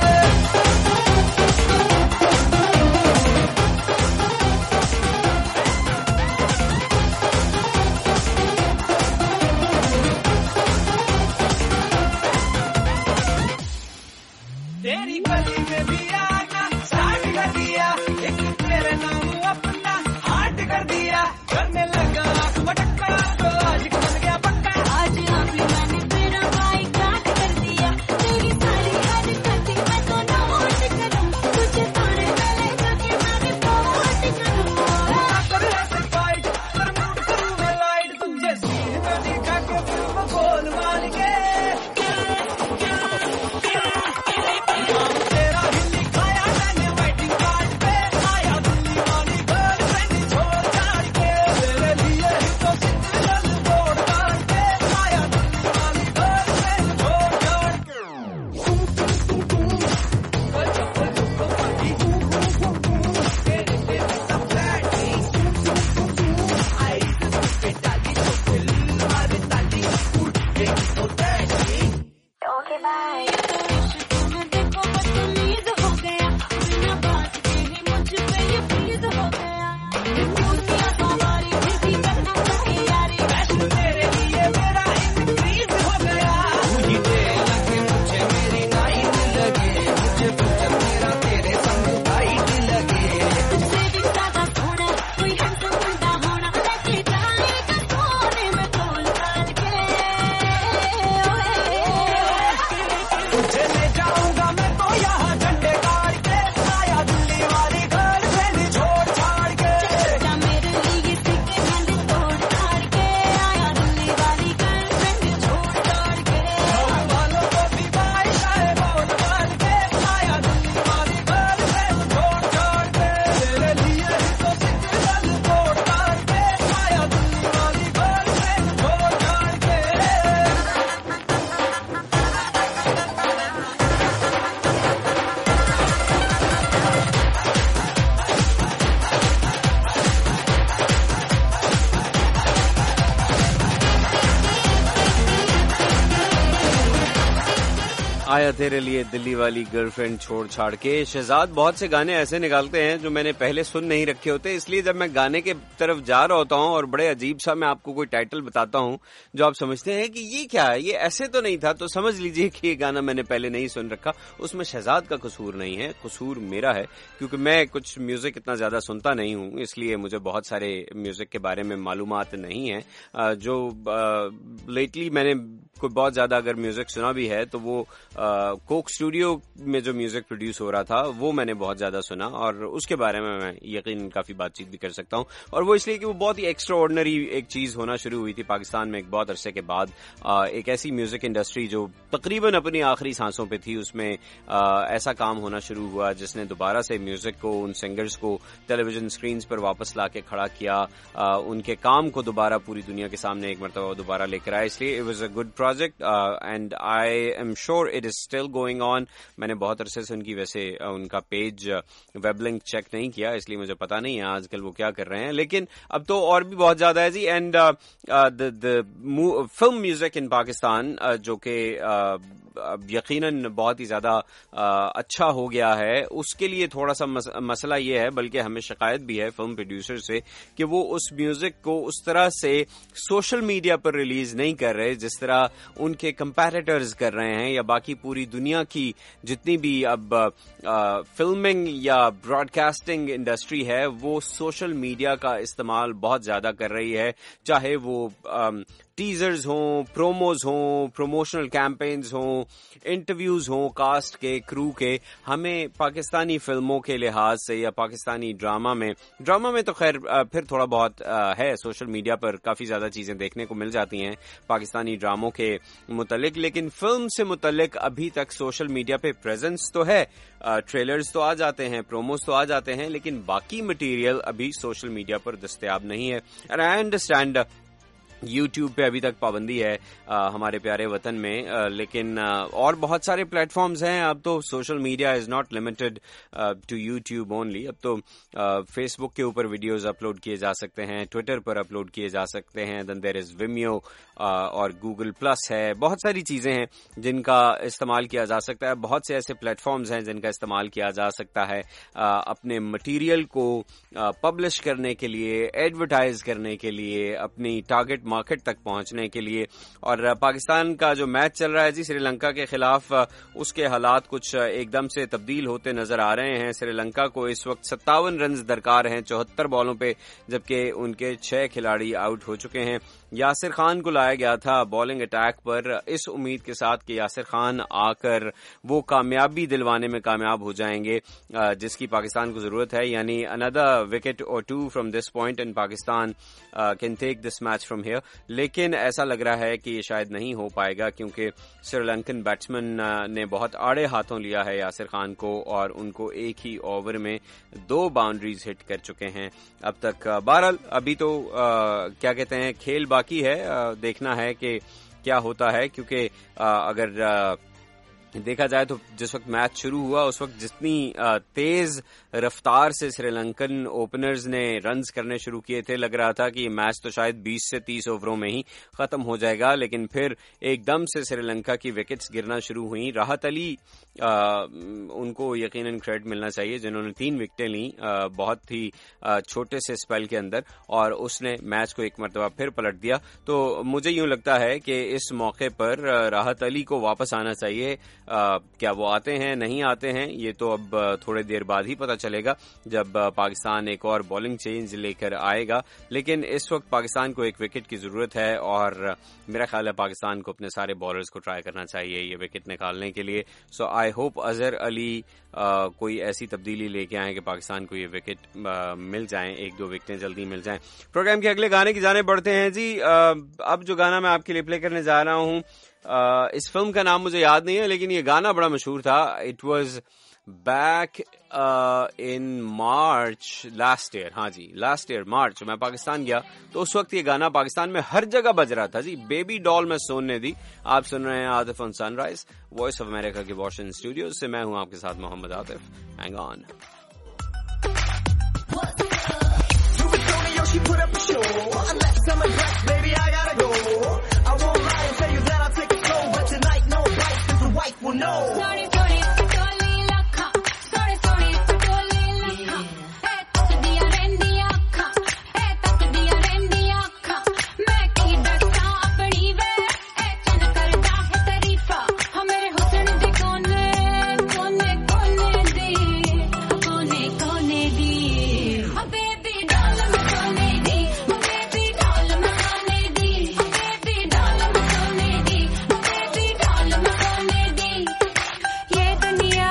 S2: तेरी गली में भी आना स्टार्ट कर दिया, एक तेरे नाम अपना हार्ट कर दिया। करने लगा आंख मटक्का तो आज बन गया पक्का।
S3: आज अभी मैंने तेरा बाइकाट कर दिया, तेरी सारी हरकतें मैं तो नोट करूं, तुझे तारे गले जाके मैं रिपोर्ट करूं।
S2: कर ऐसे फाइट कर मूड करूं मैं लाइट, तुझे सीन में दिखा के फिल्म गोल मार के। तेरा ही लिखा
S1: आया तेरे लिए दिल्ली वाली गर्लफ्रेंड छोड़ छाड़ के। शहजाद बहुत से गाने ऐसे निकालते हैं जो मैंने पहले सुन नहीं रखे होते, इसलिए जब मैं गाने के तरफ जा रहा होता हूं और बड़े अजीब सा मैं आपको कोई टाइटल बताता हूं जो आप समझते हैं कि ये क्या है, ये ऐसे तो नहीं था, तो समझ लीजिए कि ये गाना मैंने पहले नहीं सुन रखा। उसमें शहजाद का कसूर नहीं है, कसूर मेरा है, क्योंकि मैं कुछ म्यूजिक इतना ज्यादा सुनता नहीं हूं, इसलिए मुझे बहुत सारे म्यूजिक के बारे में मालूमात नहीं है। जो लेटली मैंने कोई बहुत ज्यादा अगर म्यूजिक सुना भी है तो वो कोक स्टूडियो में जो म्यूजिक प्रोड्यूस हो रहा था वो मैंने बहुत ज्यादा सुना, और उसके बारे में मैं यकीन काफी बातचीत भी कर सकता हूं। और वो इसलिए कि वो बहुत ही एक्स्ट्रा ऑर्डिनरी एक चीज होना शुरू हुई थी पाकिस्तान में एक बहुत अरसे के बाद। एक ऐसी म्यूजिक इंडस्ट्री जो तकरीबन अपनी आखिरी सांसों पे थी, उसमें ऐसा काम होना शुरू हुआ जिसने दोबारा से म्यूजिक को, उन सिंगर्स को टेलीविजन स्क्रीन पर वापस लाके खड़ा किया, उनके काम को दोबारा पूरी दुनिया के सामने एक मरतबा दोबारा लेकर आया। इसलिए it was a good project and I am sure it is still going on. मैंने बहुत अरसे से उनकी वैसे उनका पेज वेब लिंक चेक नहीं किया, इसलिए मुझे पता नहीं है आजकल वो क्या कर रहे हैं, लेकिन अब तो और भी बहुत ज्यादा है जी। And the film music in Pakistan जो कि यकीनन बहुत ही ज्यादा अच्छा हो गया है, उसके लिए थोड़ा सा मसला ये है, बल्कि हमें शिकायत भी है फिल्म प्रोड्यूसर से कि वो उस म्यूजिक को उस तरह से सोशल मीडिया पर रिलीज नहीं कर रहे जिस तरह उनके कंपैरेटर्स कर रहे हैं, या बाकी पूरी दुनिया की जितनी भी अब फिल्मिंग या ब्रॉडकास्टिंग इंडस्ट्री है वो सोशल मीडिया का इस्तेमाल बहुत ज्यादा कर रही है, चाहे वो टीजर्स हों, प्रोमोज हों, प्रमोशनल कैंपेन्स हों, इंटरव्यूज हों कास्ट के, क्रू के। हमें पाकिस्तानी फिल्मों के लिहाज से या पाकिस्तानी ड्रामा में तो खैर फिर थोड़ा बहुत है, सोशल मीडिया पर काफी ज्यादा चीजें देखने को मिल जाती हैं पाकिस्तानी ड्रामों के मुतल्लिक, लेकिन फिल्म से मुतल्लिक अभी तक सोशल मीडिया पे प्रेजेंस तो है, ट्रेलर्स तो आ जाते हैं, प्रोमोस तो आ जाते हैं, लेकिन बाकी मटेरियल अभी सोशल मीडिया पर दस्तयाब नहीं है। एंड आई अंडरस्टैंड YouTube पे अभी तक पाबंदी है हमारे प्यारे वतन में, लेकिन और बहुत सारे प्लेटफॉर्म्स हैं। अब तो social media is not limited to YouTube only, अब तो फेसबुक के ऊपर वीडियोस अपलोड किए जा सकते हैं, ट्विटर पर अपलोड किए जा सकते हैं, देन देयर इज Vimeo और Google Plus है, बहुत सारी चीजें हैं जिनका इस्तेमाल किया जा सकता है, बहुत से ऐसे प्लेटफॉर्म्स हैं जिनका इस्तेमाल किया जा सकता है अपने मटीरियल को पब्लिश करने के लिए, एडवर्टाइज करने के लिए, अपनी टारगेट मार्केट तक पहुंचने के लिए। और पाकिस्तान का जो मैच चल रहा है जी श्रीलंका के खिलाफ, उसके हालात कुछ एकदम से तब्दील होते नजर आ रहे हैं। श्रीलंका को इस वक्त 57 रन दरकार हैं 74 बॉलों पे, जबकि उनके 6 खिलाड़ी आउट हो चुके हैं। यासिर खान को लाया गया था बॉलिंग अटैक पर इस उम्मीद के साथ कि यासिर खान आकर वो कामयाबी दिलवाने में कामयाब हो जाएंगे जिसकी पाकिस्तान को जरूरत है, यानी अनदर विकेट और 2 from this point and Pakistan can take this match from here. लेकिन ऐसा लग रहा है कि ये शायद नहीं हो पाएगा, क्योंकि श्रीलंकन बैट्समैन ने बहुत आड़े हाथों लिया है यासिर खान को, और उनको एक ही ओवर में 2 बाउंड्रीज हिट कर चुके हैं अब तक। बहरहाल अभी तो क्या कहते हैं, खेल बाकी है, देखना है कि क्या होता है, क्योंकि अगर देखा जाए तो जिस वक्त मैच शुरू हुआ उस वक्त जितनी तेज रफ्तार से श्रीलंकन ओपनर्स ने रन्स करने शुरू किए थे, लग रहा था कि ये मैच तो शायद 20 से 30 ओवरों में ही खत्म हो जाएगा, लेकिन फिर एकदम से श्रीलंका की विकेट्स गिरना शुरू हुई। राहत अली उनको यकीनन क्रेडिट मिलना चाहिए जिन्होंने 3 विकेटें ली बहुत ही छोटे से स्पेल के अंदर, और उसने मैच को एक मरतबा फिर पलट दिया। तो मुझे यूं लगता है कि इस मौके पर राहत अली को वापस आना चाहिए। क्या वो आते हैं नहीं आते हैं ये तो अब थोड़ी देर बाद ही पता चलेगा जब पाकिस्तान एक और बॉलिंग चेंज लेकर आएगा, लेकिन इस वक्त पाकिस्तान को एक विकेट की जरूरत है, और मेरा ख्याल है पाकिस्तान को अपने सारे बॉलर्स को ट्राई करना चाहिए ये विकेट निकालने के लिए। So I hope Azhar Ali कोई ऐसी तब्दीली लेके आए कि पाकिस्तान को ये विकेट मिल जाएं, 1-2 विकेटें जल्दी मिल जाएं। प्रोग्राम के अगले गाने की जाने बढ़ते हैं जी। अब जो गाना मैं आपके लिए प्ले करने जा रहा हूं, इस फिल्म का नाम मुझे याद नहीं है, लेकिन ये गाना बड़ा मशहूर था। It was back in March last year, हाँ जी लास्ट ईयर मार्च मैं पाकिस्तान गया तो उस वक्त ये गाना पाकिस्तान में हर जगह बज रहा था जी। बेबी डॉल में सोने दी। आप सुन रहे हैं Atif on Sunrise, voice of America के वॉशिंगटन स्टूडियो से। मैं हूं आपके साथ Mohammad Atif. Hang on. She put up a show. Unless I'm a dress, baby, I gotta go. I won't lie and tell you that I'll take it slow, but tonight no bites, 'cause the white
S2: people know.
S3: Sorry, sorry, patoli lakha. Sorry, sorry, patoli lakha. Hey, tak diya rendi akha. Hey, tak diya rendi akha. Main ki dasa apni ve. Hey, chan karda hai tarifa. Ha mere husn de kone kone kone di. Kone kone di. Ha baby doll me kone di. Ha baby doll me kone di. Ha baby doll me kone di. Ha baby doll me kone di. ये दुनिया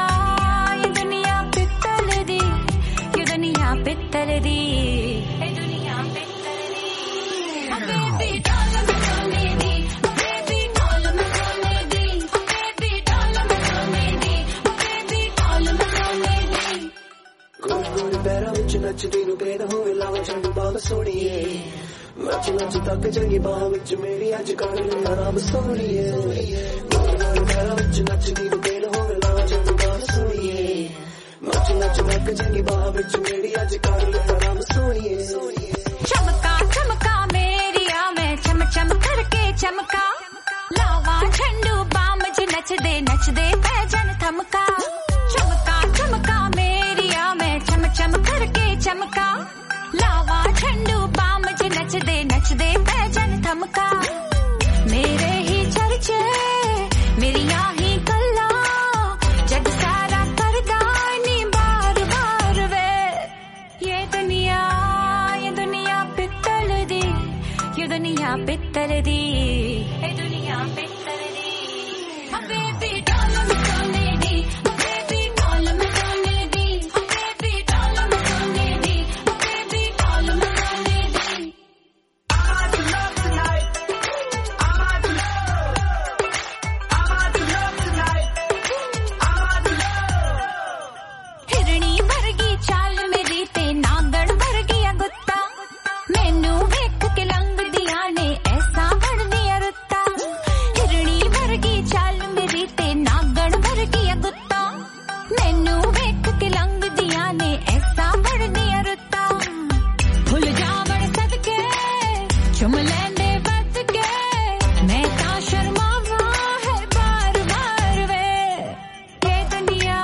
S3: पित्तल दी. ये दुनिया पित्तल दी. ये दुनिया पित्तल दी. Ha baby doll me kone di. Ha baby doll me kone di. Ha baby doll me kone di. Ha baby doll me kone di.
S4: गोरे गोरे पैरों विच नचदी नूं बेद होवे लावा झंडू बाब सोड़िए नच नच तक चंगी बाह विच मेरी अज कर ले आराम सोड़िए गोरे गोरे पैरों विच नचदी नूं बेद होवे लावा झंडू बाब सोड़िए नच नच तक चंगी बाह विच मेरी अज कर ले आराम सोड़िए
S3: चमका चमका मेरी में चम चम करके चमका लावा झंडू बाम ज नच दे पैजन थमका चमका चमका मेरी में चम चम करके चमका लावा झंडू बाम ज नच दे पैजन थमका मेरे ही चर्चे मेरिया ही गल्ला जग सारा करदा नी बार बार वे ये दुनिया पित्तल दी. ये दुनिया पित्तल दी. ये दुनिया पित्तल दी. Ha baby doll me kone di. Ha baby doll me kone di. Ha baby doll me kone di. Ha baby doll me kone di.
S2: I'm out to love tonight. I'm out to love. I'm out to love tonight. I'm out to love.
S3: हिरणी वर्गी चाल मेरी ते नागण वर्गी गुत्ता मैनू वेख के lung दिया ने ऐसा बड़ दिया रुत्ता हिरणी वर्गी चाल मेरी ते नागण वर्गी गुत्ता मैनू वेख के लंग दिया ने ऐसा बड़ दिया रुत्ता भुल जावण सदके चुम लैंदे बद के मैं ता शर्मावा है बार बार वे ये दुनिया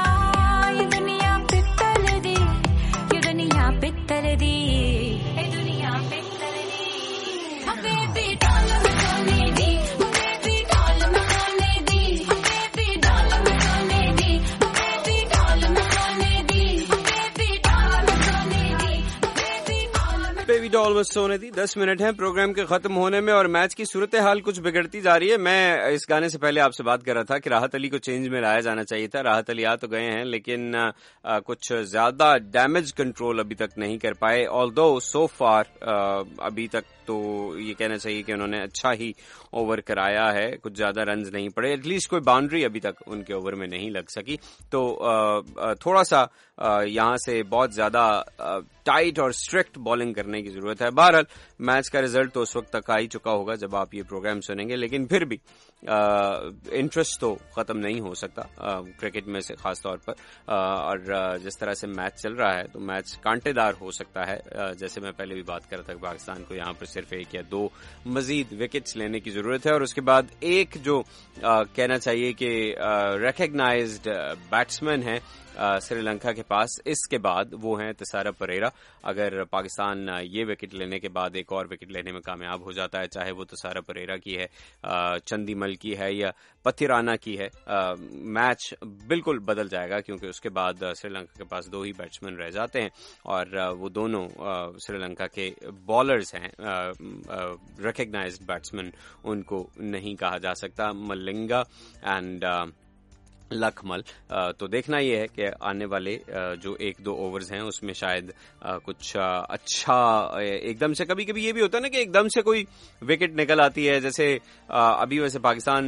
S3: पित्तल दी. ये दुनिया पित्तल दी. ये दुनिया पित्तल दी. Ha baby doll me kone di. Ha baby doll me kone di. Ha baby doll me kone di. Ha baby doll me kone di. Ha baby doll me kone di. Ha baby doll me
S1: baby doll में सोने दी 10 minute हैं programme के खत्म होने में और match की सूरत हाल कुछ बिगड़ती जा रही है. मैं इस गाने से पहले आपसे बात कर रहा था कि राहत अली को चेंज में लाया जाना चाहिए था. राहत अली आ तो गए हैं लेकिन कुछ ज्यादा डैमेज कंट्रोल अभी तक नहीं कर पाए. ऑल्दो सो फार अभी तक तो ये कहना चाहिए कि उन्होंने अच्छा ही ओवर कराया है. कुछ ज्यादा रन्स नहीं पड़े. एटलीस्ट कोई बाउंड्री अभी तक उनके ओवर में नहीं लग सकी. तो थोड़ा सा यहाँ से बहुत ज्यादा टाइट और स्ट्रिक्ट बॉलिंग करने की जरूरत है. बहरहाल मैच का रिजल्ट तो उस वक्त तक आ ही चुका होगा जब आप ये प्रोग्राम सुनेंगे, लेकिन फिर भी इंटरेस्ट तो खत्म नहीं हो सकता क्रिकेट में से खास तौर पर. और जिस तरह से मैच चल रहा है तो मैच कांटेदार हो सकता है. जैसे मैं पहले भी बात कर रहा था कि पाकिस्तान को यहाँ पर सिर्फ 1 या 2 मजीद विकेट्स लेने की जरूरत है और उसके बाद एक जो कहना चाहिए कि रिकग्नाइज्ड बैट्समैन है श्रीलंका के पास, इसके बाद वो हैं तिसारा परेरा. अगर पाकिस्तान ये विकेट लेने के बाद एक और विकेट लेने में कामयाब हो जाता है, चाहे वो तिसारा परेरा की है, चंदीमल की है या पथिराना की है, मैच बिल्कुल बदल जाएगा क्योंकि उसके बाद श्रीलंका के पास 2 ही बैट्समैन रह जाते हैं और वो दोनों श्रीलंका के बॉलर्स हैं. रिकग्नाइज्ड बैट्समैन उनको नहीं कहा जा सकता, मलिंगा एंड लखमल. तो देखना यह है कि आने वाले जो 1-2 ओवर्स हैं उसमें शायद कुछ अच्छा एकदम से, कभी कभी ये भी होता है ना कि एकदम से कोई विकेट निकल आती है. जैसे अभी वैसे पाकिस्तान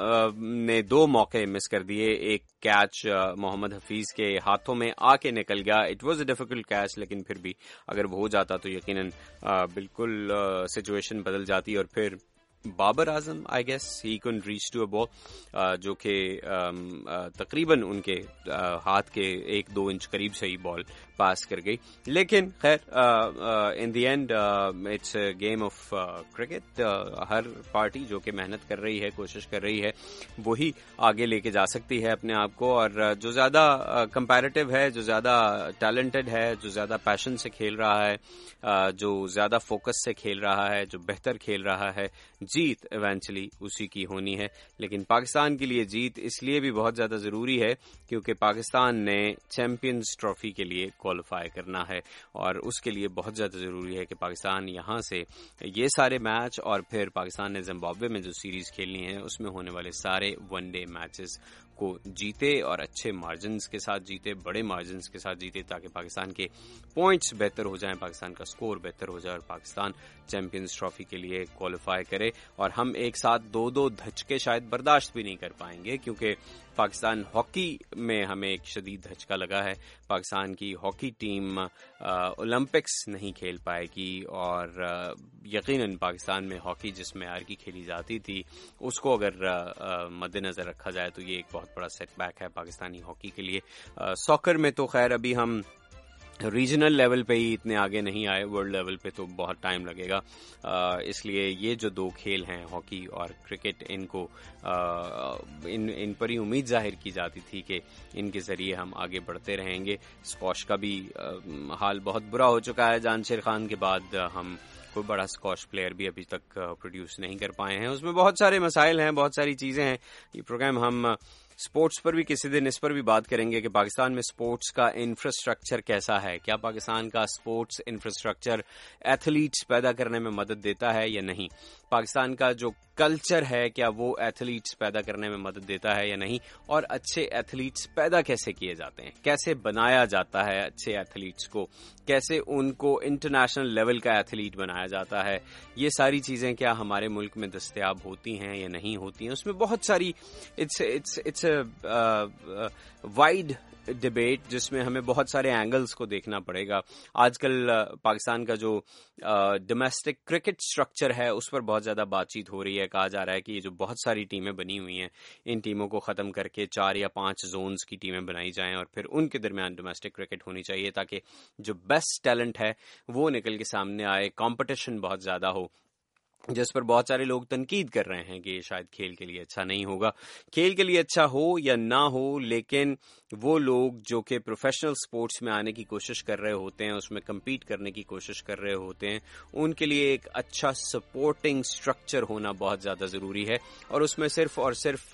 S1: ने 2 मौके मिस कर दिए. एक कैच मोहम्मद हफीज के हाथों में आके निकल गया. It was a difficult catch, लेकिन फिर भी अगर वो हो जाता तो यकीनन बिल्कुल सिचुएशन बदल जाती और फिर Babar Azam, I guess he couldn't reach to a ball, जो कि तकरीबन उनके हाथ के 1-2 इंच करीब से ही बॉल पास कर गई। लेकिन खैर in the end it's a game of cricket. हर पार्टी जो कि मेहनत कर रही है, कोशिश कर रही है, वही आगे लेके जा सकती है अपने आप को। और जो ज्यादा कंपैरेटिव है, जो ज्यादा टैलेंटेड है, जो ज्यादा पैशन से खेल रहा है, जो ज्यादा फोकस से खेल रहा है, जो बेहतर खेल रहा है, जीत इवेंचुअली उसी की होनी है। लेकिन पाकिस्तान के लिए जीत इसलिए भी बहुत ज्यादा जरूरी है क्योंकि पाकिस्तान ने चैंपियंस ट्रॉफी के लिए क्वालिफाई करना है, और उसके लिए बहुत ज्यादा जरूरी है कि पाकिस्तान यहां से ये सारे मैच, और फिर पाकिस्तान ने जिम्बाब्वे में जो सीरीज खेलनी है उसमें होने वाले सारे वनडे मैचेस को जीते और अच्छे मार्जिन्स के साथ जीते, बड़े मार्जिन्स के साथ जीते, ताकि पाकिस्तान के पॉइंट्स बेहतर हो जाएं, पाकिस्तान का स्कोर बेहतर हो जाए और पाकिस्तान चैंपियंस ट्रॉफी के लिए क्वालिफाई करे। और हम एक साथ 2-2 धचके शायद बर्दाश्त भी नहीं कर पाएंगे, क्योंकि पाकिस्तान हॉकी में हमें एक शदीद धचका लगा है। पाकिस्तान की हॉकी टीम ओलंपिक्स नहीं खेल पाएगी, और यकीनन पाकिस्तान में हॉकी जिसमें आर की खेली जाती थी उसको अगर मद्देनजर रखा जाए तो ये एक बहुत बड़ा सेटबैक है पाकिस्तानी हॉकी के लिए। सॉकर में तो खैर अभी हम रीजनल लेवल पे ही इतने आगे नहीं आए, वर्ल्ड लेवल पे तो बहुत टाइम लगेगा। इसलिए ये जो 2 खेल हैं, हॉकी और क्रिकेट, इनको इन पर ही उम्मीद जाहिर की जाती थी कि इनके जरिए हम आगे बढ़ते रहेंगे। स्क्वॉश का भी हाल बहुत बुरा हो चुका है। जानशेर खान के बाद हम कोई बड़ा स्क्वॉश प्लेयर भी अभी तक प्रोड्यूस नहीं कर पाए हैं। उसमें बहुत सारे मसाइल हैं, बहुत सारी चीजें हैं। ये प्रोग्राम हम स्पोर्ट्स पर भी किसी दिन इस पर भी बात करेंगे कि पाकिस्तान में स्पोर्ट्स का इंफ्रास्ट्रक्चर कैसा है, क्या पाकिस्तान का स्पोर्ट्स इंफ्रास्ट्रक्चर एथलीट्स पैदा करने में मदद देता है या नहीं, पाकिस्तान का जो कल्चर है क्या वो एथलीट्स पैदा करने में मदद देता है या नहीं, और अच्छे एथलीट्स पैदा कैसे किए जाते हैं, कैसे बनाया जाता है अच्छे एथलीट्स को, कैसे उनको इंटरनेशनल लेवल का एथलीट बनाया जाता है, ये सारी चीजें क्या हमारे मुल्क में दस्तयाब होती हैं या नहीं होती हैं। उसमें बहुत सारी इट्स वाइड डिबेट जिसमें हमें बहुत सारे एंगल्स को देखना पड़ेगा। आजकल पाकिस्तान का जो डोमेस्टिक क्रिकेट स्ट्रक्चर है उस पर बहुत ज्यादा बातचीत हो रही है। कहा जा रहा है कि ये जो बहुत सारी टीमें बनी हुई हैं, इन टीमों को खत्म करके 4 या 5 जोन्स की टीमें बनाई जाएं और फिर उनके दरमियान डोमेस्टिक क्रिकेट होनी चाहिए, ताकि जो बेस्ट टैलेंट है वो निकल के सामने आए, कंपटीशन बहुत ज्यादा हो, जिस पर बहुत सारे लोग तनकीद कर रहे हैं कि ये शायद खेल के लिए अच्छा नहीं होगा। खेल के लिए अच्छा हो या ना हो, लेकिन वो लोग जो कि प्रोफेशनल स्पोर्ट्स में आने की कोशिश कर रहे होते हैं, उसमें कम्पीट करने की कोशिश कर रहे होते हैं, उनके लिए एक अच्छा सपोर्टिंग स्ट्रक्चर होना बहुत ज्यादा जरूरी है। और उसमें सिर्फ और सिर्फ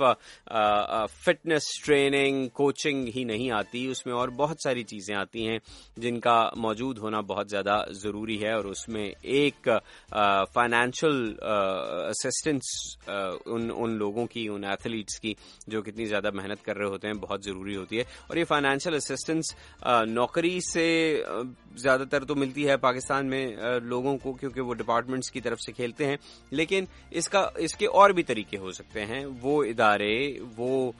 S1: फिटनेस ट्रेनिंग, कोचिंग ही नहीं आती, उसमें और बहुत सारी चीजें आती हैं जिनका मौजूद होना बहुत ज्यादा जरूरी है। और उसमें एक फाइनेंशियल असिस्टेंस उन लोगों की, उन एथलीट्स की जो कितनी ज्यादा मेहनत कर रहे होते हैं, बहुत जरूरी होती है। और ये फाइनेंशियल असिस्टेंस नौकरी से ज्यादातर तो मिलती है पाकिस्तान में लोगों को, क्योंकि वो डिपार्टमेंट्स की तरफ से खेलते हैं, लेकिन इसके और भी तरीके हो सकते हैं। वो इदारे, वो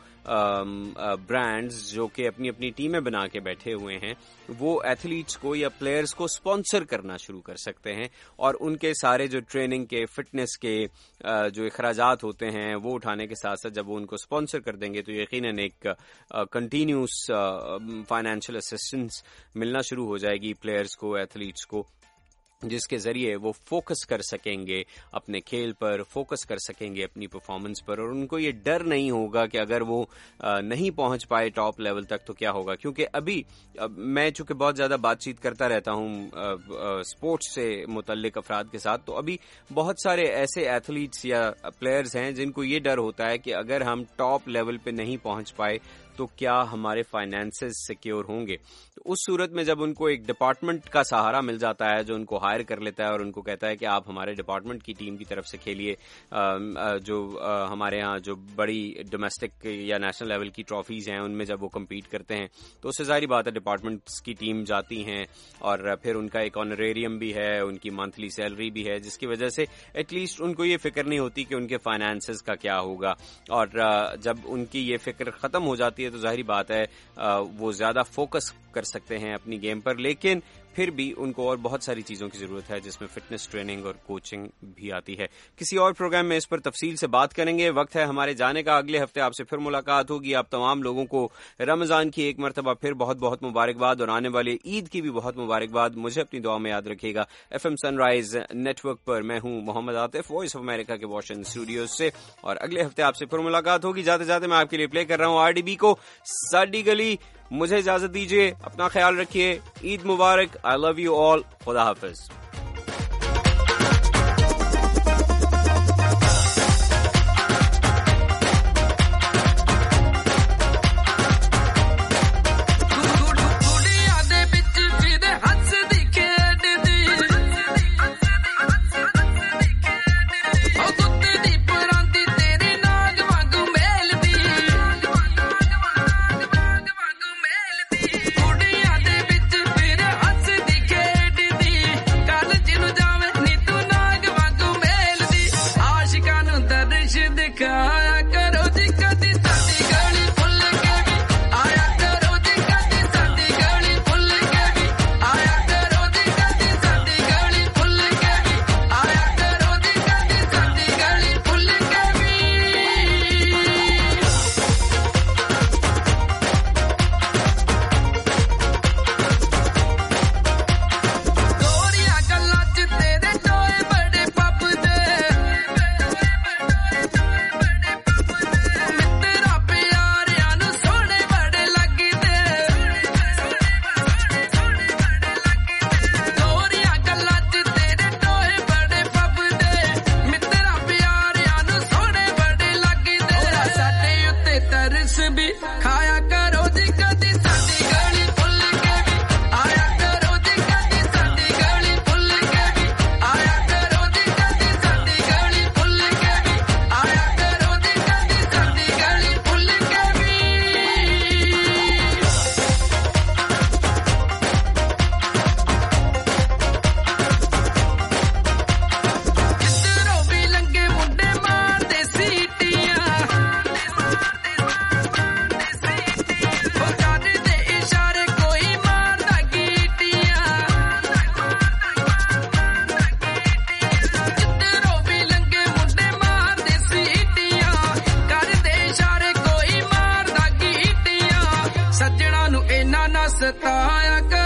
S1: ब्रांड्स जो कि अपनी अपनी टीमें बना के बैठे हुए हैं, वो एथलीट्स को या प्लेयर्स को स्पॉन्सर करना शुरू कर सकते हैं, और उनके सारे जो ट्रेनिंग के, फिटनेस के जो अखराजात होते हैं वो उठाने के साथ साथ जब वो उनको स्पॉन्सर कर देंगे तो यकीनन एक कंटिन्यूस फाइनेंशियल असिस्टेंस मिलना शुरू हो जाएगी प्लेयर्स को, एथलीट्स को, जिसके जरिए वो फोकस कर सकेंगे अपने खेल पर, फोकस कर सकेंगे अपनी परफॉर्मेंस पर, और उनको ये डर नहीं होगा कि अगर वो नहीं पहुंच पाए टॉप लेवल तक तो क्या होगा। क्योंकि अभी मैं चूंकि बहुत ज्यादा बातचीत करता रहता हूं स्पोर्ट्स से मुतल्लिक अफराद के साथ, तो अभी बहुत सारे ऐसे एथलीट्स या प्लेयर्स हैं जिनको ये डर होता है कि अगर हम टॉप लेवल पे नहीं पहुंच पाए तो क्या हमारे फाइनेंसेस सिक्योर होंगे। तो उस सूरत में जब उनको एक डिपार्टमेंट का सहारा मिल जाता है जो उनको हायर कर लेता है और उनको कहता है कि आप हमारे डिपार्टमेंट की टीम की तरफ से खेलिए, जो हमारे यहाँ जो बड़ी डोमेस्टिक या नेशनल लेवल की ट्रॉफीज हैं उनमें जब वो कम्पीट करते हैं तो उससे जाहिर बात है डिपार्टमेंट्स की टीम जाती हैं और फिर उनका एक ऑनरेरियम भी है, उनकी मंथली सैलरी भी है, जिसकी वजह से एटलीस्ट उनको ये फिक्र नहीं होती कि उनके फाइनेंसेस का क्या होगा। और जब उनकी ये फिक्र खत्म हो जाती है तो जाहिर बात है वो ज्यादा फोकस कर सकते हैं अपनी गेम पर, लेकिन फिर भी उनको और बहुत सारी चीजों की जरूरत है जिसमें फिटनेस ट्रेनिंग और कोचिंग भी आती है। किसी और प्रोग्राम में इस पर तफसील से बात करेंगे। वक्त है हमारे जाने का। अगले हफ्ते आपसे फिर मुलाकात होगी। आप तमाम लोगों को रमजान की एक मरतबा फिर बहुत बहुत मुबारकबाद और आने वाले ईद की भी बहुत मुबारकबाद। मुझे अपनी दुआ में याद रखिएगा। FM सनराइज नेटवर्क पर मैं हूं Mohammad Atif, voice of America के वॉशिंगटन स्टूडियोज से, और अगले हफ्ते आपसे फिर मुलाकात होगी। जाते जाते मैं आपके लिए प्ले कर रहा हूं RDB को साडी गली। मुझे इजाजत दीजिए, अपना ख्याल रखिए। ईद मुबारक। I love you all. खुदा हाफिज।
S5: सताया कर